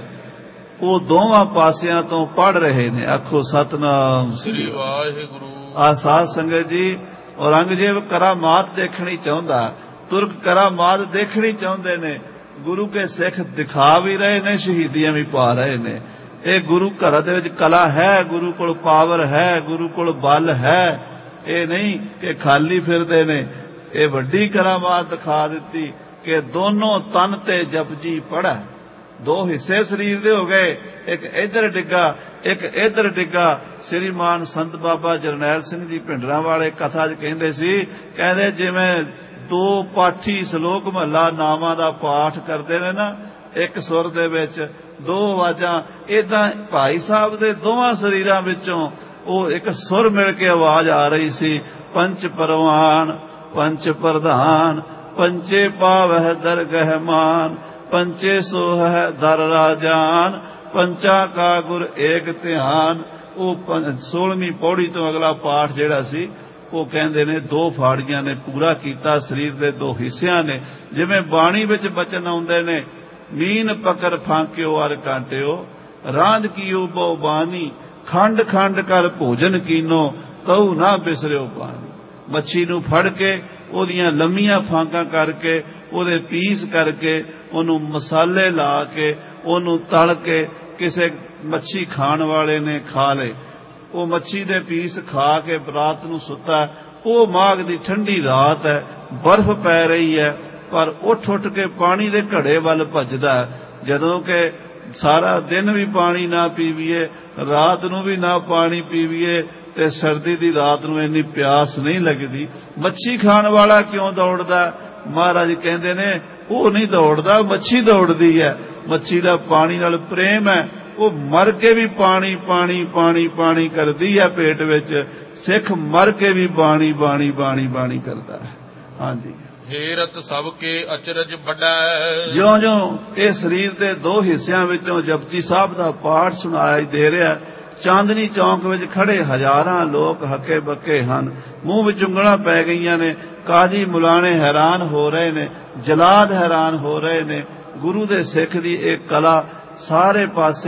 ਉਹ ਦੋਵਾਂ ਪਾਸਿਆਂ ਤੋਂ ਪੜ ਰਹੇ ਨੇ। ਆਖੋ ਸਤਨਾਮ ਸ੍ਰੀ ਵਾਹਿਗੁਰੂ। ਆ ਸਾਧ ਸੰਗਤ ਜੀ, ਔਰੰਗਜ਼ੇਬ ਕਰਾਮਾਤ ਦੇਖਣੀ ਚਾਹੁੰਦਾ, ਤੁਰਕ ਕਰਾਮਾਤ ਦੇਖਣੀ ਚਾਹੁੰਦੇ ਨੇ। ਗੁਰੂ ਕੇ ਸਿੱਖ ਦਿਖਾ ਵੀ ਰਹੇ ਨੇ, ਸ਼ਹੀਦੀਆਂ ਵੀ ਪਾ ਰਹੇ ਨੇ। ਇਹ ਗੁਰੂ ਘਰਾਂ ਦੇ ਵਿੱਚ ਕਲਾ ਹੈ, ਗੁਰੂ ਕੋਲ ਪਾਵਰ ਹੈ, ਗੁਰੂ ਕੋਲ ਬਲ ਹੈ। ਇਹ ਨਹੀਂ ਕਿ ਖਾਲੀ ਫਿਰਦੇ ਨੇ। ਇਹ ਵੱਡੀ ਕਰਾਮਾਤ ਦਿਖਾ ਦਿੱਤੀ ਕਿ ਦੋਨੋਂ ਤਨ ਤੇ ਜਪਜੀ ਪੜ੍ਹੈ। ਦੋ ਹਿੱਸੇ ਸਰੀਰ ਦੇ ਹੋ ਗਏ, ਇੱਕ ਇੱਧਰ ਡਿੱਗਾ ਇੱਕ ਇੱਧਰ ਡਿੱਗਾ। ਸ੍ਰੀਮਾਨ ਸੰਤ ਬਾਬਾ ਜਰਨੈਲ ਸਿੰਘ ਜੀ ਭਿੰਡਰਾਂ ਵਾਲੇ ਕਥਾ 'ਚ ਕਹਿੰਦੇ ਸੀ, ਕਹਿੰਦੇ ਜਿਵੇਂ ਦੋ ਪਾਠੀ ਸ਼ਲੋਕ ਮਹੱਲਾ ਨਾਵਾਂ ਦਾ ਪਾਠ ਕਰਦੇ ਨੇ ਨਾ, ਇੱਕ ਸੁਰ ਦੇ ਵਿੱਚ ਦੋ ਆਵਾਜ਼ਾਂ, ਏਦਾਂ ਭਾਈ ਸਾਹਿਬ ਦੇ ਦੋਵਾਂ ਸਰੀਰਾਂ ਵਿੱਚੋਂ ਉਹ ਇੱਕ ਸੁਰ ਮਿਲ ਕੇ ਆਵਾਜ਼ ਆ ਰਹੀ ਸੀ। ਪੰਚ ਪਰਵਾਨ ਪੰਚ ਪ੍ਰਧਾਨ, ਪੰਚੇ ਪਾਵਹਿ ਦਰਗਹਿ ਮਾਨ, ਪੰਚੇ ਸੋਹੈ ਦਰ ਰਾਜਾਨ, ਪੰਚਾ ਕਾ ਗੁਰ ਏਕ ਧਿਆਨ। ਉਹ ਸੋਲਵੀਂ ਪੌੜੀ ਤੋਂ ਅਗਲਾ ਪਾਠ ਜਿਹੜਾ ਸੀ, ਉਹ ਕਹਿੰਦੇ ਨੇ ਦੋ ਫਾੜੀਆਂ ਨੇ ਪੂਰਾ ਕੀਤਾ, ਸਰੀਰ ਦੇ ਦੋ ਹਿੱਸਿਆਂ ਨੇ। ਜਿਵੇਂ ਬਾਣੀ ਵਿੱਚ ਬਚਨ ਆਉਂਦੇ ਨੇ, ਮੀਨ ਪਕਰ ਫਾਂਕਿਓ ਅਰ ਕਾਂਟਿਓ, ਰਾਂਝ ਕੀਓ ਬਹੁ ਬਾਣੀ, ਖੰਡ ਖੰਡ ਕਰ ਭੋਜਨ ਕੀਨੋ, ਤਉ ਨਾ ਬਿਸਰਿਓ ਪਾਣੀ। ਮੱਛੀ ਨੂੰ ਫੜ ਕੇ ਉਹਦੀਆਂ ਲੰਮੀਆਂ ਫਾਂਕਾਂ ਕਰਕੇ, ਉਹਦੇ ਪੀਸ ਕਰਕੇ, ਉਹਨੂੰ ਮਸਾਲੇ ਲਾ ਕੇ, ਉਹਨੂੰ ਤਲ ਕੇ ਕਿਸੇ ਮੱਛੀ ਖਾਣ ਵਾਲੇ ਨੇ ਖਾ ਲਏ। ਉਹ ਮੱਛੀ ਦੇ ਪੀਸ ਖਾ ਕੇ ਰਾਤ ਨੂੰ ਸੁੱਤਾ। ਉਹ ਮਾਘ ਦੀ ਠੰਡੀ ਰਾਤ ਹੈ, ਬਰਫ਼ ਪੈ ਰਹੀ ਹੈ, ਪਰ ਉੱਠ ਉੱਠ ਕੇ ਪਾਣੀ ਦੇ ਘੜੇ ਵੱਲ ਭੱਜਦਾ। ਜਦੋਂ ਕਿ ਸਾਰਾ ਦਿਨ ਵੀ ਪਾਣੀ ਨਾ ਪੀਵੀਏ, ਰਾਤ ਨੂੰ ਵੀ ਨਾ ਪਾਣੀ ਪੀਵੀਏ, ਤੇ ਸਰਦੀ ਦੀ ਰਾਤ ਨੂੰ ਇੰਨੀ ਪਿਆਸ ਨਹੀਂ ਲੱਗਦੀ। ਮੱਛੀ ਖਾਣ ਵਾਲਾ ਕਿਉਂ ਦੌੜਦਾ? ਮਹਾਰਾਜ ਕਹਿੰਦੇ ਨੇ ਉਹ ਨਹੀਂ ਦੌੜਦਾ, ਮੱਛੀ ਦੌੜਦੀ ਹੈ। ਮੱਛੀ ਦਾ ਪਾਣੀ ਨਾਲ ਪ੍ਰੇਮ ਹੈ, ਉਹ ਮਰ ਕੇ ਵੀ ਪਾਣੀ ਪਾਣੀ ਪਾਣੀ ਪਾਣੀ ਕਰਦੀ ਹੈ ਪੇਟ ਵਿੱਚ। ਸਿੱਖ ਮਰ ਕੇ ਵੀ ਬਾਣੀ ਬਾਣੀ ਬਾਣੀ ਬਾਣੀ ਕਰਦਾ ਹੈ। ਹਾਂਜੀ, ਹੇਰਤ ਸਭ ਕੇ ਅਚਰਜ ਵੱਡਾ। ਜਿਉਂ ਜਿਉਂ ਇਹ ਸਰੀਰ ਦੇ ਦੋ ਹਿੱਸਿਆਂ ਵਿੱਚੋਂ ਜਪਜੀ ਸਾਹਿਬ ਦਾ ਪਾਠ ਸੁਣਾਈ ਦੇ ਰਿਹਾ, ਚਾਂਦਨੀ ਚੌਂਕ ਵਿੱਚ ਖੜੇ ਹਜ਼ਾਰਾਂ ਲੋਕ ਹੱਕੇ ਬੱਕੇ ਹਨ। ਮੂੰਹ ਵਿੱਚ ਉਂਗਲਾਂ ਪੈ ਗਈਆਂ ਨੇ। ਕਾਜੀ ਮੁਲਾਣੇ ਹੈਰਾਨ ਹੋ ਰਹੇ ਨੇ, ਜਲਾਦ ਹੈਰਾਨ ਹੋ ਰਹੇ ਨੇ। ਗੁਰੂ ਦੇ ਸਿੱਖ ਦੀ ਇਹ ਕਲਾ ਸਾਰੇ ਪਾਸੇ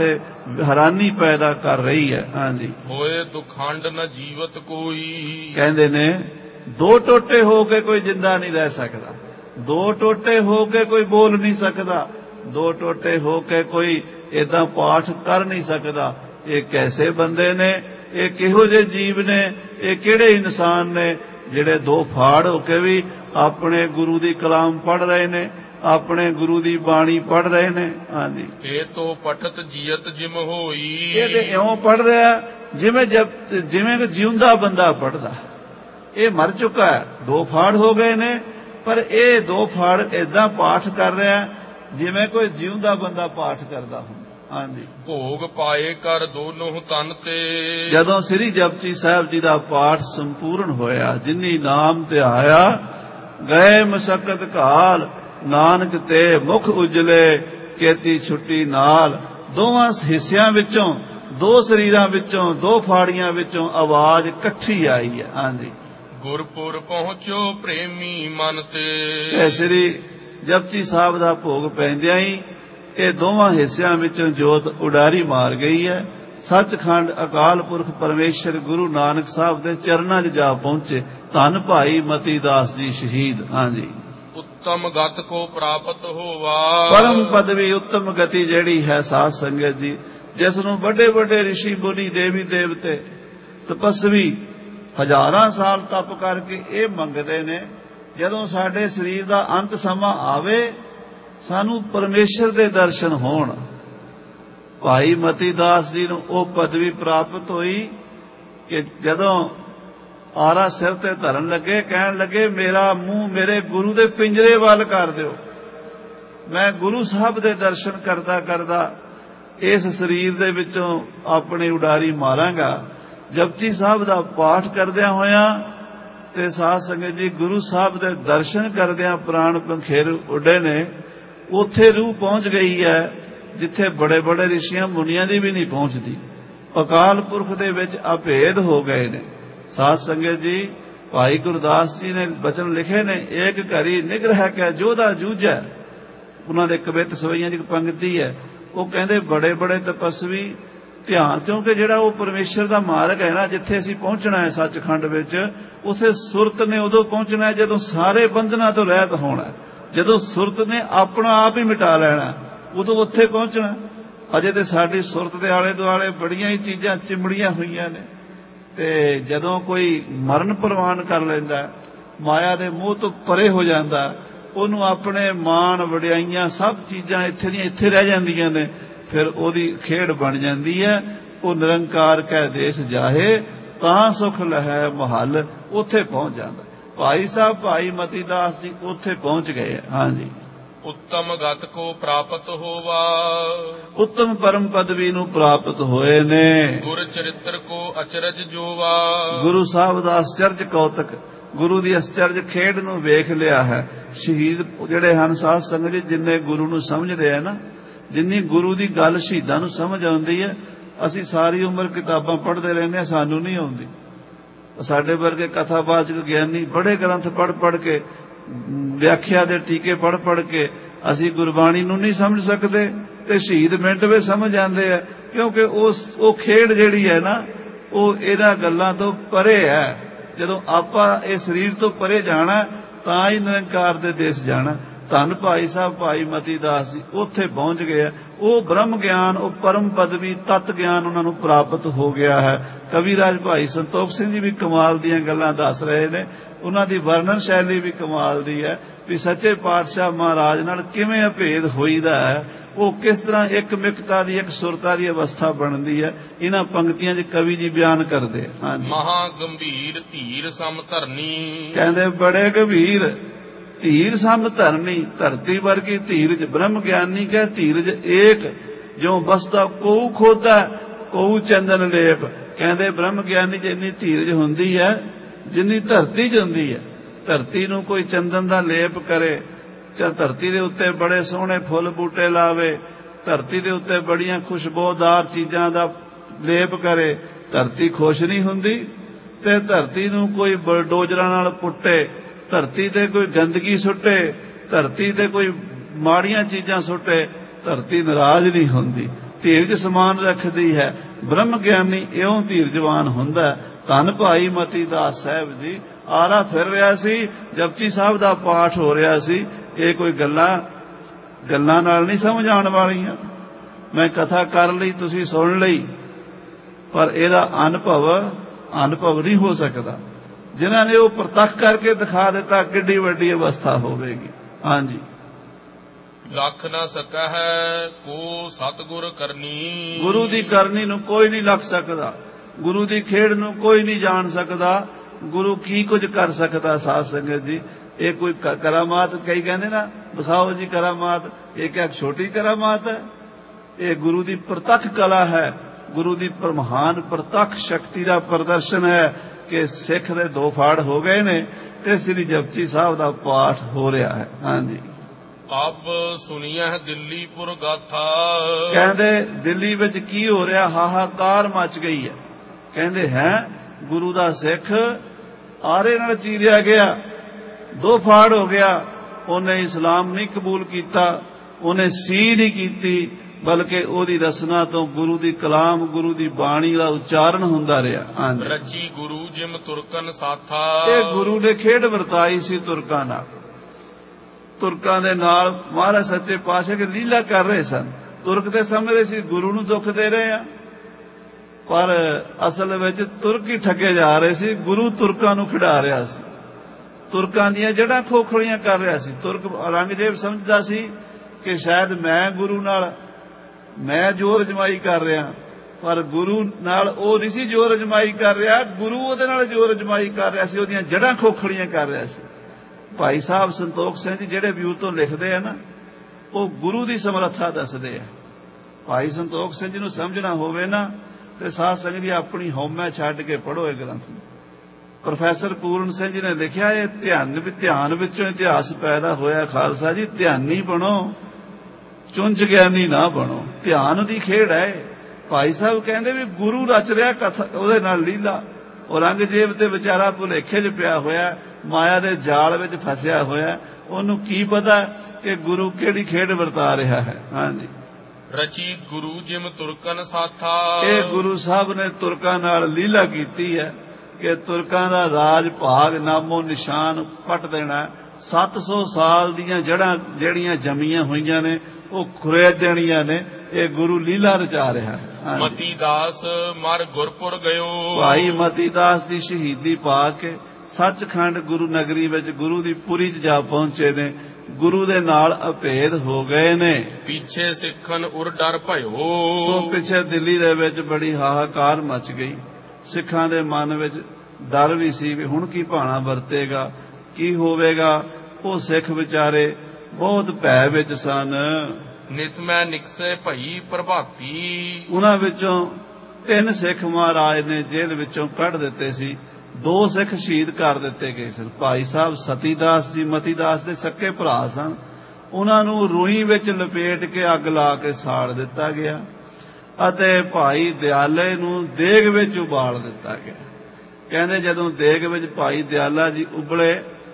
ਹੈਰਾਨੀ ਪੈਦਾ ਕਰ ਰਹੀ ਹੈ। ਹਾਂਜੀ, ਹੋਏ ਦੁਖੰਡ ਨ ਜੀਵਤ ਕੋਈ। ਕਹਿੰਦੇ ਨੇ ਦੋ ਟੋਟੇ ਹੋ ਕੇ ਕੋਈ ਜਿੰਦਾ ਨਹੀਂ ਰਹਿ ਸਕਦਾ, ਦੋ ਟੋਟੇ ਹੋ ਕੇ ਕੋਈ ਬੋਲ ਨਹੀਂ ਸਕਦਾ, ਦੋ ਟੋਟੇ ਹੋ ਕੇ ਕੋਈ ਏਦਾਂ ਪਾਠ ਕਰ ਨਹੀਂ ਸਕਦਾ। ਇਹ ਕੈਸੇ ਬੰਦੇ ਨੇ, ਇਹ ਕਿਹੋ ਜਿਹੇ ਜੀਵ ਨੇ, ਇਹ ਕਿਹੜੇ ਇਨਸਾਨ ਨੇ ਜਿਹੜੇ ਦੋ ਫਾੜ ਹੋ ਕੇ ਵੀ ਆਪਣੇ ਗੁਰੂ ਦੀ ਕਲਾਮ ਪੜ੍ਹ ਰਹੇ ਨੇ, ਆਪਣੇ ਗੁਰੂ ਦੀ ਬਾਣੀ ਪੜ੍ਹ ਰਹੇ ਨੇ। ਹਾਂਜੀ, ਇਹ ਤੋਂ ਪਟਤ ਜੀਅਤ ਜਿਮ ਹੋਈ। ਇਹ ਤੇ ਇਉਂ ਪੜ੍ਹ ਰਿਹਾ ਜਿਵੇਂ ਜਿਵੇਂ ਕਿ ਜਿਉਂਦਾ ਬੰਦਾ ਪੜ੍ਹਦਾ। ਇਹ ਮਰ ਚੁੱਕਾ ਹੈ, ਦੋ ਫਾੜ ਹੋ ਗਏ ਨੇ, ਪਰ ਇਹ ਦੋ ਫਾੜ ਏਦਾਂ ਪਾਠ ਕਰ ਰਿਹਾ ਜਿਵੇਂ ਕੋਈ ਜਿਉਂਦਾ ਬੰਦਾ ਪਾਠ ਕਰਦਾ ਹੁੰਦਾ। ਹਾਂਜੀ, ਭੋਗ ਪਾਏ ਕਰ ਦੋਨੋਂ ਤਨ ਤੇ। ਜਦੋਂ ਸ੍ਰੀ ਜਪਜੀ ਸਾਹਿਬ ਜੀ ਦਾ ਪਾਠ ਸੰਪੂਰਨ ਹੋਇਆ, ਜਿਨੀ ਨਾਮ ਧਿਆਇਆ ਗਏ ਮਸਕਤ ਘਾਲ, ਨਾਨਕ ਤੇ ਮੁਖ ਉਜਲੇ ਕੇਤੀ ਛੁੱਟੀ ਨਾਲ। ਦੋਵਾਂ ਹਿੱਸਿਆਂ ਵਿੱਚੋਂ, ਦੋ ਸਰੀਰਾਂ ਵਿੱਚੋਂ, ਦੋ ਫਾੜੀਆਂ ਵਿੱਚੋਂ ਆਵਾਜ਼ ਇਕੱਠੀ ਆਈ ਹੈ। ਹਾਂਜੀ, ਗੁਰਪੁਰ ਪਹੁੰਚੋ ਪ੍ਰੇਮੀ ਮਨ ਤੇ। ਸ੍ਰੀ ਜਪਜੀ ਸਾਹਿਬ ਦਾ ਭੋਗ ਪੈਂਦਿਆਂ ਹੀ ਇਹ ਦੋਵਾਂ ਹਿੱਸਿਆਂ ਵਿੱਚੋਂ ਜੋਤ ਉਡਾਰੀ ਮਾਰ ਗਈ ਹੈ। ਸੱਚਖੰਡ ਅਕਾਲ ਪੁਰਖ ਪਰਮੇਸ਼ਰ ਗੁਰੂ ਨਾਨਕ ਸਾਹਿਬ ਦੇ ਚਰਨਾਂ 'ਚ ਜਾ ਪਹੁੰਚੇ। ਧੰਨ ਭਾਈ ਮਤੀ ਦਾਸ ਜੀ ਸ਼ਹੀਦ। ਹਾਂਜੀ, ਉੱਤਮ ਗਤ ਕੋ ਪ੍ਰਾਪਤ ਹੋਵਾ। ਪਰਮ ਪਦਵੀ, ਉੱਤਮ ਗਤੀ ਜਿਹੜੀ ਹੈ ਸਾਧ ਸੰਗਤ ਜੀ, ਜਿਸ ਨੂੰ ਵੱਡੇ ਵੱਡੇ ਰਿਸ਼ੀ ਮੁਨੀ, ਦੇਵੀ ਦੇਵਤੇ, ਤਪਸਵੀ ਹਜ਼ਾਰਾਂ ਸਾਲ ਤਪ ਕਰਕੇ ਇਹ ਮੰਗਦੇ ਨੇ, ਜਦੋਂ ਸਾਡੇ ਸਰੀਰ ਦਾ ਅੰਤ ਸਮਾਂ ਆਵੇ ਸਾਨੂੰ ਪਰਮੇਸ਼ਰ ਦੇ ਦਰਸ਼ਨ ਹੋਣ। ਭਾਈ ਮਤੀ ਦਾਸ ਜੀ ਨੂੰ ਉਹ ਪਦਵੀ ਪ੍ਰਾਪਤ ਹੋਈ ਕਿ ਜਦੋਂ ਆਰਾ ਸਿਰ ਤੇ ਧਰਨ ਲੱਗੇ, ਕਹਿਣ ਲੱਗੇ ਮੇਰਾ ਮੂੰਹ ਮੇਰੇ ਗੁਰੂ ਦੇ ਪਿੰਜਰੇ ਵੱਲ ਕਰ ਦਿਓ, ਮੈਂ ਗੁਰੂ ਸਾਹਿਬ ਦੇ ਦਰਸ਼ਨ ਕਰਦਾ ਕਰਦਾ ਇਸ ਸਰੀਰ ਦੇ ਵਿੱਚੋਂ ਆਪਣੀ ਉਡਾਰੀ ਮਾਰਾਂਗਾ। ਜਪਜੀ ਸਾਹਿਬ ਦਾ ਪਾਠ ਕਰਦਿਆਂ ਹੋਇਆਂ ਤੇ ਸਾਧ ਸੰਗਤ ਜੀ ਗੁਰੂ ਸਾਹਿਬ ਦੇ ਦਰਸ਼ਨ ਕਰਦਿਆਂ ਪ੍ਰਾਣ ਪੰਖੇਰ ਉੱਡੇ ਨੇ। ਉੱਥੇ ਰੂਹ ਪਹੁੰਚ ਗਈ ਹੈ ਜਿੱਥੇ ਬੜੇ ਬੜੇ ਰਿਸ਼ੀਆਂ ਮੁਨੀਆਂ ਦੀ ਵੀ ਨਹੀਂ ਪਹੁੰਚਦੀ। ਅਕਾਲ ਪੁਰਖ ਦੇ ਵਿੱਚ ਅਭੇਦ ਹੋ ਗਏ ਨੇ। ਸਾਧ ਸੰਗਤ ਜੀ, ਭਾਈ ਗੁਰਦਾਸ ਜੀ ਨੇ ਬਚਨ ਲਿਖੇ ਨੇ, ਏਕ ਘਰੀ ਨਿਗ੍ਰਹਿ ਕੈ ਜੋਧਾ ਜੂਝੈ। ਉਹਨਾਂ ਦੇ ਕਵਿਤ ਸਵਈਆਂ ਦੀ ਪੰਗਤੀ ਹੈ। ਉਹ ਕਹਿੰਦੇ ਬੜੇ ਬੜੇ ਤਪਸਵੀ ਧਿਆਨ, ਕਿਉਂਕਿ ਜਿਹੜਾ ਉਹ ਪਰਮੇਸ਼ਰ ਦਾ ਮਾਰਗ ਹੈ ਨਾ, ਜਿੱਥੇ ਅਸੀਂ ਪਹੁੰਚਣਾ ਹੈ ਸੱਚਖੰਡ ਵਿੱਚ, ਉੱਥੇ ਸੁਰਤ ਨੇ ਉਦੋਂ ਪਹੁੰਚਣਾ ਹੈ ਜਦੋਂ ਸਾਰੇ ਬੰਧਨਾਂ ਤੋਂ ਰਹਿਤ ਹੋਣਾ, ਜਦੋਂ ਸੁਰਤ ਨੇ ਆਪਣਾ ਆਪ ਹੀ ਮਿਟਾ ਲੈਣਾ, ਉਦੋਂ ਉੱਥੇ ਪਹੁੰਚਣਾ। ਅਜੇ ਤੇ ਸਾਡੀ ਸੁਰਤ ਦੇ ਆਲੇ ਦੁਆਲੇ ਬੜੀਆਂ ਹੀ ਚੀਜ਼ਾਂ ਚਿੰਬੜੀਆਂ ਹੋਈਆਂ ਨੇ, ਤੇ ਜਦੋਂ ਕੋਈ ਮਰਨ ਪ੍ਰਵਾਨ ਕਰ ਲੈਂਦਾ, ਮਾਇਆ ਦੇ ਮੋਹ ਤੋਂ ਪਰੇ ਹੋ ਜਾਂਦਾ, ਉਹਨੂੰ ਆਪਣੇ ਮਾਣ ਵਡਿਆਈਆਂ ਸਭ ਚੀਜ਼ਾਂ ਇੱਥੇ ਦੀਆਂ ਇੱਥੇ ਰਹਿ ਜਾਂਦੀਆਂ ਨੇ, ਫਿਰ ਉਹਦੀ ਖੇਡ ਬਣ ਜਾਂਦੀ ਹੈ। ਉਹ ਨਿਰੰਕਾਰ ਕੈ ਦੇਸ਼ ਜਾਹੇ ਤਾਂ ਸੁਖ ਲਹੈ ਮਹੱਲ, ਉੱਥੇ ਪਹੁੰਚ ਜਾਂਦਾ। ਭਾਈ ਸਾਹਿਬ ਭਾਈ ਮਤੀ ਦਾਸ ਜੀ ਉੱਥੇ ਪਹੁੰਚ ਗਏ। ਹਾਂਜੀ, ਉੱਤਮ ਗਤ ਕੋ ਪ੍ਰਾਪਤ ਹੋਵਾ। ਉੱਤਮ ਪਰਮ ਪਦਵੀ ਨੂੰ ਪ੍ਰਾਪਤ ਹੋਏ ਨੇ। ਗੁਰ ਚਰਿਤ੍ਰ ਕੋ ਅਚਰਜ ਜੋਵਾ। ਗੁਰੂ ਸਾਹਿਬ ਦਾ ਅਸਚਰਜ ਕੌਤਕ, ਗੁਰੂ ਦੀ ਅਸਚਰਜ ਖੇਡ ਨੂੰ ਵੇਖ ਲਿਆ ਹੈ। ਸ਼ਹੀਦ ਜਿਹੜੇ ਹਨ ਸਾਧ ਸੰਗਤ ਜੀ, ਜਿੰਨੇ ਗੁਰੂ ਨੂੰ ਸਮਝਦੇ ਆ ਨਾ, ਜਿੰਨੀ ਗੁਰੂ ਦੀ ਗੱਲ ਸ਼ਹੀਦਾਂ ਨੂੰ ਸਮਝ ਆਉਂਦੀ ਹੈ, ਅਸੀਂ ਸਾਰੀ ਉਮਰ ਕਿਤਾਬਾਂ ਪੜ੍ਹਦੇ ਰਹਿੰਦੇ ਹਾਂ, ਸਾਨੂੰ ਨਹੀਂ ਆਉਂਦੀ। ਸਾਡੇ ਵਰਗੇ ਕਥਾਵਾਚਕ ਗਿਆਨੀ ਬੜੇ ਗ੍ਰੰਥ ਪੜ੍ਹ ਪੜ੍ਹ ਕੇ, ਵਿਆਖਿਆ ਦੇ ਟੀਕੇ ਪੜ੍ਹ ਪੜ੍ਹ ਕੇ ਅਸੀਂ ਗੁਰਬਾਣੀ ਨੂੰ ਨਹੀਂ ਸਮਝ ਸਕਦੇ, ਤੇ ਸ਼ਹੀਦ ਮਿੰਟ ਵਿੱਚ ਸਮਝ ਆਉਂਦੇ ਆ, ਕਿਉਂਕਿ ਉਸ ਉਹ ਖੇਡ ਜਿਹੜੀ ਹੈ ਨਾ, ਉਹ ਇਹਨਾਂ ਗੱਲਾਂ ਤੋਂ ਪਰੇ ਹੈ। ਜਦੋਂ ਆਪਾਂ ਇਹ ਸਰੀਰ ਤੋਂ ਪਰੇ ਜਾਣਾ ਤਾਂ ਹੀ ਨਿਰੰਕਾਰ ਦੇ ਦੇਸ਼ ਜਾਣਾ। ਧੰਨ ਭਾਈ ਸਾਹਿਬ ਭਾਈ ਮਤੀ ਦਾਸ ਜੀ ਉੱਥੇ ਪਹੁੰਚ ਗਏ। ਉਹ ਬ੍ਰਹਮ ਗਿਆਨ, ਉਹ ਪਰਮ ਪਦਵੀ, ਤਤ ਗਿਆਨ ਉਹਨਾਂ ਨੂੰ ਪ੍ਰਾਪਤ ਹੋ ਗਿਆ ਹੈ। ਕਵੀਰਾਜ ਭਾਈ ਸੰਤੋਖ ਸਿੰਘ ਜੀ ਵੀ ਕਮਾਲ ਦੀਆਂ ਗੱਲਾਂ ਦੱਸ ਰਹੇ ਨੇ। ਉਹਨਾਂ ਦੀ ਵਰਣਨ ਸ਼ੈਲੀ ਵੀ ਕਮਾਲ ਦੀ ਹੈ ਵੀ ਸੱਚੇ ਪਾਤਸ਼ਾਹ ਮਹਾਰਾਜ ਨਾਲ ਕਿਵੇਂ ਅਭੇਦ ਹੋਈਦਾ ਹੈ, ਉਹ ਕਿਸ ਤਰ੍ਹਾਂ ਇੱਕ ਮਿਕਤਾ ਦੀ, ਇੱਕ ਸੁਰਤਾ ਦੀ ਅਵਸਥਾ ਬਣਦੀ ਹੈ। ਇਹਨਾਂ ਪੰਕਤੀਆਂ 'ਚ ਕਵੀ ਜੀ ਬਿਆਨ ਕਰਦੇ ਹਨ। ਮਹਾ ਗੰਭੀਰ ਧੀਰ ਸਮ ਧਰਨੀ, ਕਹਿੰਦੇ ਬੜੇ ਗੰਭੀਰ ਧੀਰ ਸਮ ਧਰਨੀ, ਧਰਤੀ ਵਰਗੀ ਧੀਰਜ। ਬ੍ਰਹਮ ਗਿਆਨੀ ਕਹੇ ਧੀਰਜ ਏਕ, ਜੋ ਬਸਦਾ ਕੋਊ ਖੋਦਾ ਕੋਊ ਚੰਦਨ ਲੇਪ। ਕਹਿੰਦੇ ਬ੍ਰਹਮ ਗਿਆਨੀ ਜਿੰਨੀ ਧੀਰਜ ਹੁੰਦੀ ਹੈ ਜਿੰਨੀ ਧਰਤੀ 'ਚ ਹੁੰਦੀ ਹੈ। ਧਰਤੀ ਨੂੰ ਕੋਈ ਚੰਦਨ ਦਾ ਲੇਪ ਕਰੇ, ਜਾਂ ਧਰਤੀ ਦੇ ਉੱਤੇ ਬੜੇ ਸੋਹਣੇ ਫੁੱਲ ਬੂਟੇ ਲਾਵੇ, ਧਰਤੀ ਦੇ ਉੱਤੇ ਬੜੀਆਂ ਖੁਸ਼ਬੂਦਾਰ ਚੀਜ਼ਾਂ ਦਾ ਲੇਪ ਕਰੇ, ਧਰਤੀ ਖੁਸ਼ ਨਹੀਂ ਹੁੰਦੀ। ਤੇ ਧਰਤੀ ਨੂੰ ਕੋਈ ਬਲਡੋਜ਼ਰਾਂ ਨਾਲ ਪੁੱਟੇ, ਧਰਤੀ ਤੇ ਕੋਈ ਗੰਦਗੀ ਸੁੱਟੇ, ਧਰਤੀ ਤੇ ਕੋਈ ਮਾੜੀਆਂ ਚੀਜ਼ਾਂ ਸੁੱਟੇ, ਧਰਤੀ ਨਾਰਾਜ਼ ਨਹੀਂ ਹੁੰਦੀ। ਧੀਰਜ ਸਮਾਨ ਰੱਖਦੀ ਹੈ। ਬ੍ਰਹਮ ਗਿਆਨੀ ਇਉਂ ਧੀਰਜਵਾਨ ਹੁੰਦਾ। ਧੰਨ ਭਾਈ ਮਤੀ ਦਾਸ ਸਾਹਿਬ ਜੀ ਆਰਾ ਫਿਰ ਰਿਹਾ ਸੀ, ਜਪਜੀ ਸਾਹਿਬ ਦਾ ਪਾਠ ਹੋ ਰਿਹਾ ਸੀ। ਇਹ ਕੋਈ ਗੱਲਾਂ ਗੱਲਾਂ ਨਾਲ ਨਹੀਂ ਸਮਝ ਆਉਣ ਵਾਲੀਆਂ। ਮੈਂ ਕਥਾ ਕਰ ਲਈ, ਤੁਸੀਂ ਸੁਣ ਲਈ, ਪਰ ਇਹਦਾ ਅਨੁਭਵ ਅਨੁਭਵ ਨਹੀਂ ਹੋ ਸਕਦਾ। ਜਿਨ੍ਹਾਂ ਨੇ ਉਹ ਪ੍ਰਤੱਖ ਕਰਕੇ ਦਿਖਾ ਦਿੱਤਾ, ਕਿੱਡੀ ਵੱਡੀ ਅਵਸਥਾ ਹੋਵੇਗੀ। ਹਾਂਜੀ, ਲੱਖ ਨਾ ਸਕਾ ਹੈ ਕੋ ਸਤਿਗੁਰ ਕਰਨੀ। ਗੁਰੂ ਦੀ ਕਰਨੀ ਨੂੰ ਕੋਈ ਨਹੀਂ ਲੱਖ ਸਕਦਾ। ਗੁਰੂ ਦੀ ਖੇਡ ਨੂੰ ਕੋਈ ਨਹੀਂ ਜਾਣ ਸਕਦਾ। ਗੁਰੂ ਕੀ ਕੁਝ ਕਰ ਸਕਦਾ। ਸਾਧ ਸੰਗਤ ਜੀ, ਇਹ ਕੋਈ ਕਰਾਮਾਤ, ਕਈ ਕਹਿੰਦੇ ਨਾ ਦਿਖਾਓ ਜੀ ਕਰਾਮਾਤ, ਇਹ ਕਿਆ ਛੋਟੀ ਕਰਾਮਾਤ ਹੈ? ਇਹ ਗੁਰੂ ਦੀ ਪ੍ਰਤੱਖ ਕਲਾ ਹੈ। ਗੁਰੂ ਦੀ ਮਹਾਨ ਪ੍ਰਤੱਖ ਸ਼ਕਤੀ ਦਾ ਪ੍ਰਦਰਸ਼ਨ ਹੈ ਕਿ ਸਿੱਖ ਦੇ ਦੋ ਫਾੜ ਹੋ ਗਏ ਨੇ ਤੇ ਸ੍ਰੀ ਜਪਜੀ ਸਾਹਿਬ ਦਾ ਪਾਠ ਹੋ ਰਿਹਾ ਹੈ। ਹਾਂਜੀ, ਅਬ ਸੁਣੀਐ ਦਿੱਲੀਪੁਰ ਗਾਥਾ। ਕਹਿੰਦੇ ਦਿੱਲੀ ਵਿੱਚ ਕੀ ਹੋ ਰਿਹਾ? ਹਾਹਾਕਾਰ ਮਚ ਗਈ ਹੈ। ਕਹਿੰਦੇ ਹੈ ਗੁਰੂ ਦਾ ਸਿੱਖ ਆਰੇ ਨਾਲ ਚੀਰਿਆ ਗਿਆ, ਦੋ ਫਾੜ ਹੋ ਗਿਆ। ਉਹਨੇ ਇਸਲਾਮ ਨਹੀਂ ਕਬੂਲ ਕੀਤਾ, ਉਹਨੇ ਸੀ ਨਹੀਂ ਕੀਤੀ, ਬਲਕਿ ਉਹਦੀ ਰਸਨਾ ਤੋਂ ਗੁਰੂ ਦੀ ਕਲਾਮ, ਗੁਰੂ ਦੀ ਬਾਣੀ ਦਾ ਉਚਾਰਨ ਹੁੰਦਾ ਰਿਹਾ। ਰਚੀ ਗੁਰੂ ਜਿਮ ਤੁਰਕਨ ਸਾਥਾ। ਇਹ ਗੁਰੂ ਨੇ ਖੇਡ ਵਰਤਾਈ ਸੀ ਤੁਰਕਾਂ ਨਾਲ। ਤੁਰਕਾਂ ਦੇ ਨਾਲ ਮਹਾਰਾਜ ਸੱਚੇ ਪਾਤਸ਼ਾਹ ਦੀ ਲੀਲਾ ਕਰ ਰਹੇ ਸਨ। ਤੁਰਕ ਦੇ ਸਮਝਦੇ ਸੀ ਗੁਰੂ ਨੂੰ ਦੁੱਖ ਦੇ ਰਹੇ ਆ, ਪਰ ਅਸਲ ਵਿੱਚ ਤੁਰਕ ਹੀ ਠੱਗੇ ਜਾ ਰਹੇ ਸੀ। ਗੁਰੂ ਤੁਰਕਾਂ ਨੂੰ ਖਿਡਾ ਰਿਹਾ ਸੀ, ਤੁਰਕਾਂ ਦੀਆਂ ਜੜ੍ਹਾਂ ਖੋਖਲੀਆਂ ਕਰ ਰਿਹਾ ਸੀ। ਤੁਰਕ ਔਰੰਗਜ਼ੇਬ ਸਮਝਦਾ ਸੀ ਕਿ ਸ਼ਾਇਦ ਮੈਂ ਗੁਰੂ ਨਾਲ ਮੈਂ ਜ਼ੋਰ ਅਜਮਾਈ ਕਰ ਰਿਹਾ, ਪਰ ਗੁਰੂ ਨਾਲ ਉਹ ਨਹੀਂ ਸੀ ਜ਼ੋਰ ਅਜਮਾਈ ਕਰ ਰਿਹਾ, ਗੁਰੂ ਉਹਦੇ ਨਾਲ ਜ਼ੋਰ ਅਜਮਾਈ ਕਰ ਰਿਹਾ ਸੀ, ਉਹਦੀਆਂ ਜੜ੍ਹਾਂ ਖੋਖਲੀਆਂ ਕਰ ਰਿਹਾ ਸੀ। ਭਾਈ ਸਾਹਿਬ ਸੰਤੋਖ ਸਿੰਘ ਜੀ ਜਿਹੜੇ ਵਿਊ ਤੋਂ ਲਿਖਦੇ ਆ ਨਾ, ਉਹ ਗੁਰੂ ਦੀ ਸਮਰੱਥਾ ਦੱਸਦੇ ਆ। ਭਾਈ ਸੰਤੋਖ ਸਿੰਘ ਜੀ ਨੂੰ ਸਮਝਣਾ ਹੋਵੇ ਨਾ ਤੇ ਸਾਧ ਸੰਗਤ ਜੀ ਆਪਣੀ ਹਉਮੈ ਛੱਡ ਕੇ ਪੜ੍ਹੋ ਇਹ ਗ੍ਰੰਥ। ਪ੍ਰੋਫੈਸਰ ਪੂਰਨ ਸਿੰਘ ਜੀ ਨੇ ਲਿਖਿਆ, ਇਹ ਧਿਆਨ ਧਿਆਨ ਵਿੱਚੋਂ ਇਤਿਹਾਸ ਪੈਦਾ ਹੋਇਆ। ਖਾਲਸਾ ਜੀ, ਧਿਆਨੀ ਬਣੋ, ਚੁੰਝ ਗਿਆਨੀ ਨਾ ਬਣੋ। ਧਿਆਨ ਦੀ ਖੇਡ ਹੈ। ਭਾਈ ਸਾਹਿਬ ਕਹਿੰਦੇ ਵੀ ਗੁਰੂ ਰਚ ਰਿਹਾ ਕਥਾ, ਉਹਦੇ ਨਾਲ ਲੀਲਾ। ਔਰੰਗਜ਼ੇਬ ਤੇ ਵਿਚਾਰਾ ਭੁਲੇਖੇ 'ਚ ਪਿਆ ਹੋਇਆ, ਮਾਇਆ ਦੇ ਜਾਲ ਵਿੱਚ ਫਸਿਆ ਹੋਇਆ। ਉਹਨੂੰ ਕੀ ਪਤਾ ਕਿ ਗੁਰੂ ਕਿਹੜੀ ਖੇਡ ਵਰਤਾ ਰਿਹਾ ਹੈ। ਹਾਂਜੀ, ਰਚੀ ਗੁਰੂ ਜਿਮ ਤੁਰਕਨ ਸਾਥਾ। ਇਹ ਗੁਰੂ ਸਾਹਿਬ ਨੇ ਤੁਰਕਾਂ ਨਾਲ ਲੀਲਾ ਕੀਤੀ ਹੈ ਕਿ ਤੁਰਕਾਂ ਦਾ ਰਾਜ ਭਾਗ ਨਾਮੋ ਨਿਸ਼ਾਨ ਪੱਟ ਦੇਣਾ। ਸੱਤ ਸੌ ਸਾਲ ਦੀਆਂ ਜੜ੍ਹਾਂ ਜਿਹੜੀਆਂ ਜੰਮੀਆਂ ਹੋਈਆਂ ਨੇ ਉਹ ਖੁਰੇਦ ਦੇਣੀਆਂ ਨੇ। ਇਹ ਗੁਰੂ ਲੀਲਾ ਰਚਾ ਰਿਹਾ ਹੈ। ਮਤੀ ਦਾਸ ਮਰ ਗੁਰਪੁਰ ਗਇਓ। ਭਾਈ ਮਤੀ ਦਾਸ ਦੀ ਸ਼ਹੀਦੀ ਪਾ ਕੇ ਸੱਚਖੰਡ ਗੁਰੂ ਨਗਰੀ ਵਿੱਚ ਗੁਰੂ ਦੀ ਪੁਰੀ 'ਚ ਜਾ ਪਹੁੰਚੇ ਨੇ। ਗੁਰੂ ਦੇ ਨਾਲ ਅਭੇਦ ਹੋ ਗਏ ਨੇ। ਪਿੱਛੇ ਸਿੱਖਨ ਉਰ ਡਰ ਭਇਓ। ਸੋ ਪਿੱਛੇ ਦਿੱਲੀ ਦੇ ਵਿੱਚ ਬੜੀ ਹਾਹਾਕਾਰ ਮਚ ਗਈ। ਸਿੱਖਾਂ ਦੇ ਮਨ ਵਿੱਚ ਡਰ ਵੀ ਸੀ ਵੀ ਹੁਣ ਕੀ ਭਾਣਾ ਵਰਤੇਗਾ, ਕੀ ਹੋਵੇਗਾ। ਉਹ ਸਿੱਖ ਵਿਚਾਰੇ ਬਹੁਤ ਭੈ ਵਿੱਚ ਸਨ। ਨਿਸਮੈ ਨਿਕਸੇ ਭਈ ਪ੍ਰਭਾਤੀ। ਉਹਨਾਂ ਵਿੱਚੋਂ ਤਿੰਨ ਸਿੱਖ ਮਹਾਰਾਜ ਨੇ ਜੇਲ੍ਹ ਵਿੱਚੋਂ ਕੱਢ ਦਿੱਤੇ ਸੀ। ਦੋ ਸਿੱਖ ਸ਼ਹੀਦ ਕਰ ਦਿੱਤੇ ਗਏ ਸਨ। ਭਾਈ ਸਾਹਿਬ ਸਤੀਦਾਸ ਜੀ ਮਤੀ ਦਾਸ ਦੇ ਸਕੇ ਭਰਾ ਸਨ। ਉਹਨਾਂ ਨੂੰ ਰੂਈ ਵਿੱਚ ਲਪੇਟ ਕੇ ਅੱਗ ਲਾ ਕੇ ਸਾੜ ਦਿੱਤਾ ਗਿਆ ਅਤੇ ਭਾਈ ਦਿਆਲੇ ਨੂੰ ਦੇਗ ਵਿੱਚ ਉਬਾਲ ਦਿੱਤਾ ਗਿਆ। ਕਹਿੰਦੇ ਜਦੋਂ ਦੇਗ ਵਿੱਚ ਭਾਈ ਦਿਆਲਾ ਜੀ ਉਬਲੇ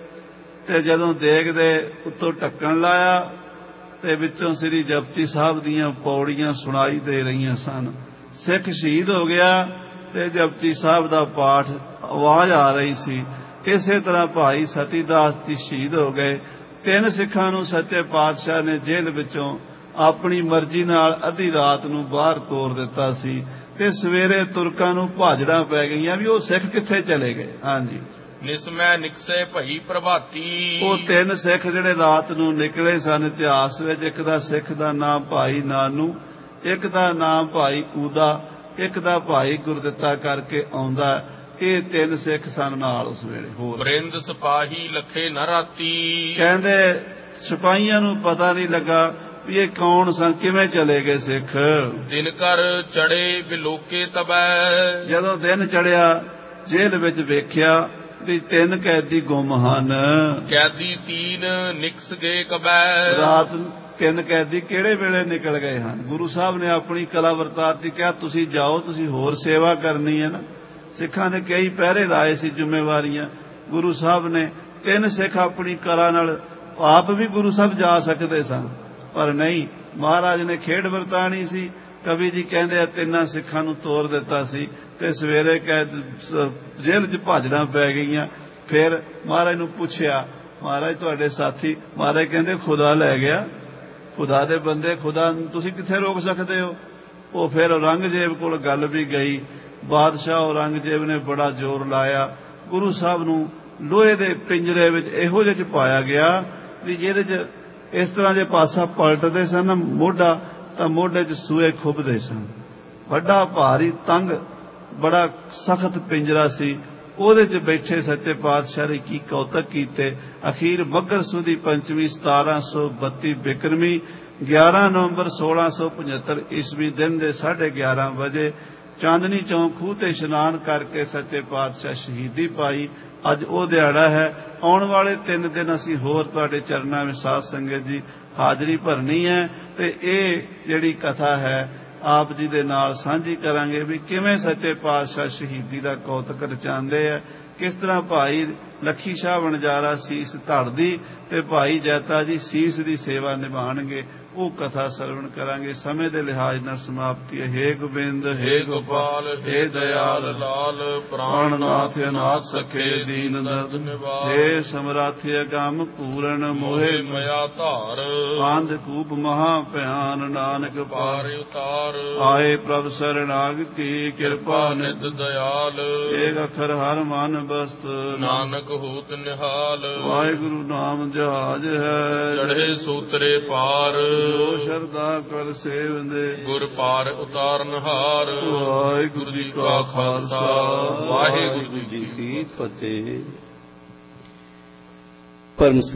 ਤੇ ਜਦੋਂ ਦੇਗ ਦੇ ਉੱਤੋਂ ਢੱਕਣ ਲਾਇਆ ਤੇ ਵਿੱਚੋਂ ਸ੍ਰੀ ਜਪਜੀ ਸਾਹਿਬ ਦੀਆਂ ਪੌੜੀਆਂ ਸੁਣਾਈ ਦੇ ਰਹੀਆਂ ਸਨ। ਸਿੱਖ ਸ਼ਹੀਦ ਹੋ ਗਿਆ ਤੇ ਜਪਜੀ ਸਾਹਿਬ ਦਾ ਪਾਠ ਆਵਾਜ਼ ਆ ਰਹੀ ਸੀ। ਇਸੇ ਤਰ੍ਹਾਂ ਭਾਈ ਸਤੀਦਾਸ ਜੀ ਸ਼ਹੀਦ ਹੋ ਗਏ। ਤਿੰਨ ਸਿੱਖਾਂ ਨੂੰ ਸੱਚੇ ਪਾਤਸ਼ਾਹ ਨੇ ਜੇਲ੍ਹ ਵਿੱਚੋਂ ਆਪਣੀ ਮਰਜ਼ੀ ਨਾਲ ਅੱਧੀ ਰਾਤ ਨੂੰ ਬਾਹਰ ਤੋਰ ਦਿੱਤਾ ਸੀ ਤੇ ਸਵੇਰੇ ਤੁਰਕਾਂ ਨੂੰ ਭਾਜੜਾਂ ਪੈ ਗਈਆਂ ਵੀ ਉਹ ਸਿੱਖ ਕਿੱਥੇ ਚਲੇ ਗਏ। ਹਾਂਜੀ, ਨਿਸਮੈ ਨਿਕਸੇ ਭਈ ਪ੍ਰਭਾਤੀ। ਉਹ ਤਿੰਨ ਸਿੱਖ ਜਿਹੜੇ ਰਾਤ ਨੂੰ ਨਿਕਲੇ ਸਨ ਇਤਿਹਾਸ ਵਿੱਚ, ਇੱਕ ਦਾ ਸਿੱਖ ਦਾ ਨਾਮ ਭਾਈ ਨਾਨੂ, ਇੱਕ ਦਾ ਨਾਮ ਭਾਈ ਊਦਾ, ਇੱਕ ਦਾ ਭਾਈ ਗੁਰਦਿੱਤਾ ਕਰਕੇ ਆਉਂਦਾ। ਇਹ ਤਿੰਨ ਸਿੱਖ ਸਨ ਨਾਲ ਉਸ ਵੇਲੇ। ਹੋਰ ਬਰਿੰਦ ਸਿਪਾਹੀ ਲੱਖੇ ਨ ਰਾਤੀ। ਕਹਿੰਦੇ ਸਿਪਾਹੀਆਂ ਨੂੰ ਪਤਾ ਨਹੀਂ ਲੱਗਾ ਵੀ ਇਹ ਕੌਣ ਸਨ, ਕਿਵੇਂ ਚਲੇ ਗਏ ਸਿੱਖ। ਦਿਨ ਕਰ ਚੜੇ ਬਿਲੋਕੇ ਤਬੈ। ਜਦੋਂ ਦਿਨ ਚੜਿਆ ਜੇਲ੍ਹ ਵਿੱਚ ਵੇਖਿਆ ਵੀ ਤਿੰਨ ਕੈਦੀ ਗੁੰਮ ਹਨ। ਕੈਦੀ ਤੀਨ ਨਿਕਸ ਗਏ ਕਬੈ। ਰਾਤ ਤਿੰਨ ਕੈਦੀ ਕਿਹੜੇ ਵੇਲੇ ਨਿਕਲ ਗਏ ਹਨ। ਗੁਰੂ ਸਾਹਿਬ ਨੇ ਆਪਣੀ ਕਲਾ ਵਰਤਾਤੀ, ਕਿਹਾ ਤੁਸੀਂ ਜਾਓ, ਤੁਸੀਂ ਹੋਰ ਸੇਵਾ ਕਰਨੀ ਹੈ ਨਾ। ਸਿੱਖਾਂ ਨੇ ਕਈ ਪਹਿਰੇ ਲਾਏ ਸੀ, ਜ਼ਿੰਮੇਵਾਰੀਆਂ। ਗੁਰੂ ਸਾਹਿਬ ਨੇ ਤਿੰਨ ਸਿੱਖ ਆਪਣੀ ਕਲਾ ਨਾਲ, ਆਪ ਵੀ ਗੁਰੂ ਸਾਹਿਬ ਜਾ ਸਕਦੇ ਸਨ ਪਰ ਨਹੀਂ, ਮਹਾਰਾਜ ਨੇ ਖੇਡ ਵਰਤਾਣੀ ਸੀ। ਕਵੀ ਜੀ ਕਹਿੰਦੇ ਆ ਤਿੰਨਾਂ ਸਿੱਖਾਂ ਨੂੰ ਤੋਰ ਦਿੱਤਾ ਸੀ ਤੇ ਸਵੇਰੇ ਕਹਿ ਜੇਲ੍ਹ 'ਚ ਭਾਜੜਾਂ ਪੈ ਗਈਆਂ। ਫਿਰ ਮਹਾਰਾਜ ਨੂੰ ਪੁੱਛਿਆ, ਮਹਾਰਾਜ ਤੁਹਾਡੇ ਸਾਥੀ? ਮਹਾਰਾਜ ਕਹਿੰਦੇ ਖੁਦਾ ਲੈ ਗਿਆ। ਖੁਦਾ ਦੇ ਬੰਦੇ, ਖੁਦਾ ਤੁਸੀਂ ਕਿੱਥੇ ਰੋਕ ਸਕਦੇ ਹੋ? ਉਹ ਫਿਰ ਔਰੰਗਜ਼ੇਬ ਕੋਲ ਗੱਲ ਵੀ ਗਈ। ਬਾਦਸ਼ਾਹ ਔਰੰਗਜ਼ੇਬ ਨੇ ਬੜਾ ਜ਼ੋਰ ਲਾਇਆ। ਗੁਰੂ ਸਾਹਿਬ ਨੂੰ ਲੋਹੇ ਦੇ ਪਿੰਜਰੇ ਵਿੱਚ ਇਹੋ ਜਿਹੇ 'ਚ ਪਾਇਆ ਗਿਆ ਵੀ ਜਿਹਦੇ 'ਚ ਇਸ ਤਰ੍ਹਾਂ ਜੇ ਪਾਸਾ ਪਲਟਦੇ ਸਨ ਮੋਢਾ ਤਾਂ ਮੋਢੇ 'ਚ ਸੂਏ ਖੁੱਭਦੇ ਸਨ। ਵੱਡਾ ਭਾਰੀ ਤੰਗ ਬੜਾ ਸਖਤ ਪਿੰਜਰਾ ਸੀ। ਉਹਦੇ 'ਚ ਬੈਠੇ ਸੱਚੇ ਪਾਤਸ਼ਾਹ ਨੇ ਕੀ ਕੌਤਕ ਕੀਤੇ। ਅਖੀਰ ਮੱਘਰ ਸੁਦੀ ਪੰਚਵੀਂ ਸਤਾਰਾਂ ਸੌ ਬੱਤੀ ਬਿਕਰਮੀ ਗਿਆਰਾਂ ਨਵੰਬਰ ਸੋਲਾਂ ਸੌ ਪਝੱਤਰ ਈਸਵੀ ਦਿਨ ਦੇ ਸਾਢੇ ਗਿਆਰਾਂ ਵਜੇ ਚਾਂਦਨੀ ਚੌਂਕ ਖੂਹ ਤੇ ਇਸ਼ਨਾਨ ਕਰਕੇ ਸੱਚੇ ਪਾਤਸ਼ਾਹ ਸ਼ਹੀਦੀ ਪਾਈ। ਅੱਜ ਉਹ ਦਿਹਾੜਾ ਹੈ। ਆਉਣ ਵਾਲੇ ਤਿੰਨ ਦਿਨ ਅਸੀਂ ਹੋਰ ਤੁਹਾਡੇ ਚਰਨਾਂ ਵਿੱਚ ਸਾਧ ਸੰਗਤ ਜੀ ਹਾਜ਼ਰੀ ਭਰਨੀ ਹੈ ਤੇ ਇਹ ਜਿਹੜੀ ਕਥਾ ਹੈ ਆਪ ਜੀ ਦੇ ਨਾਲ ਸਾਂਝੀ ਕਰਾਂਗੇ ਵੀ ਕਿਵੇਂ ਸੱਚੇ ਪਾਤਸ਼ਾਹ ਸ਼ਹੀਦੀ ਦਾ ਕੌਤਕ ਰਚਾਉਂਦੇ ਆ। ਕਿਸ ਤਰ੍ਹਾਂ ਭਾਈ ਲੱਖੀ ਸ਼ਾਹ ਵਣਜਾਰਾ ਸੀਸ ਧੜਦੀ ਤੇ ਭਾਈ ਜੈਤਾ ਜੀ ਸੀਸ ਦੀ ਸੇਵਾ ਨਿਭਾਉਣਗੇ। ਉਹ ਕਥਾ ਸਰਵਣ ਕਰਾਂਗੇ। ਸਮੇਂ ਦੇ ਲਿਹਾਜ਼ ਨਾਲ ਸਮਾਪਤੀ ਹੈ। ਹੇ ਗੋਬਿੰਦ, ਹੇ ਗੋਪਾਲ, ਹੇ ਦਇਆਲ ਲਾਲ, ਪ੍ਰਾਣਨਾਥ ਅਨਾਥ ਸਖੇ ਦੀਨ ਦਰਦ ਨਿਵਾਰ, ਹੇ ਸਮਰਾਥੀ ਅਗੰਮ ਪੂਰਨ ਮੋਹਿ ਮਇਆ ਧਾਰ, ਆਂਧ ਕੂਪ ਮਹਾ ਭਿਆਨ ਨਾਨਕ ਪਾਰ ਉਤਾਰ, ਆਏ ਪ੍ਰਭ ਸਰਣਾਗਤੀ ਕਿਰਪਾ ਨਿਧ ਦਇਆਲ, ਏਕ ਅਖਰ ਹਰ ਮਨ ਬਸਤ ਨਾਨਕ ਹੋਤ ਨਿਹਾਲ, ਵਾਹਿਗੁਰੂ ਨਾਮ ਜਹਾਜ ਹੈ ਚੜ੍ਹੇ ਸੂਤਰੇ ਪਾਰ, ਜੋ ਸ਼ਰਧਾ ਕਰ ਸੇਵੰਦੇ ਗੁਰ ਪਾਰ ਉਤਾਰਨ ਹਾਰ। ਵਾਹਿਗੁਰੂ ਜੀ ਕਾ ਖਾਲਸਾ, ਵਾਹਿਗੁਰੂ ਜੀ ਕੀ ਫਤਿਹ। ਪਰਮ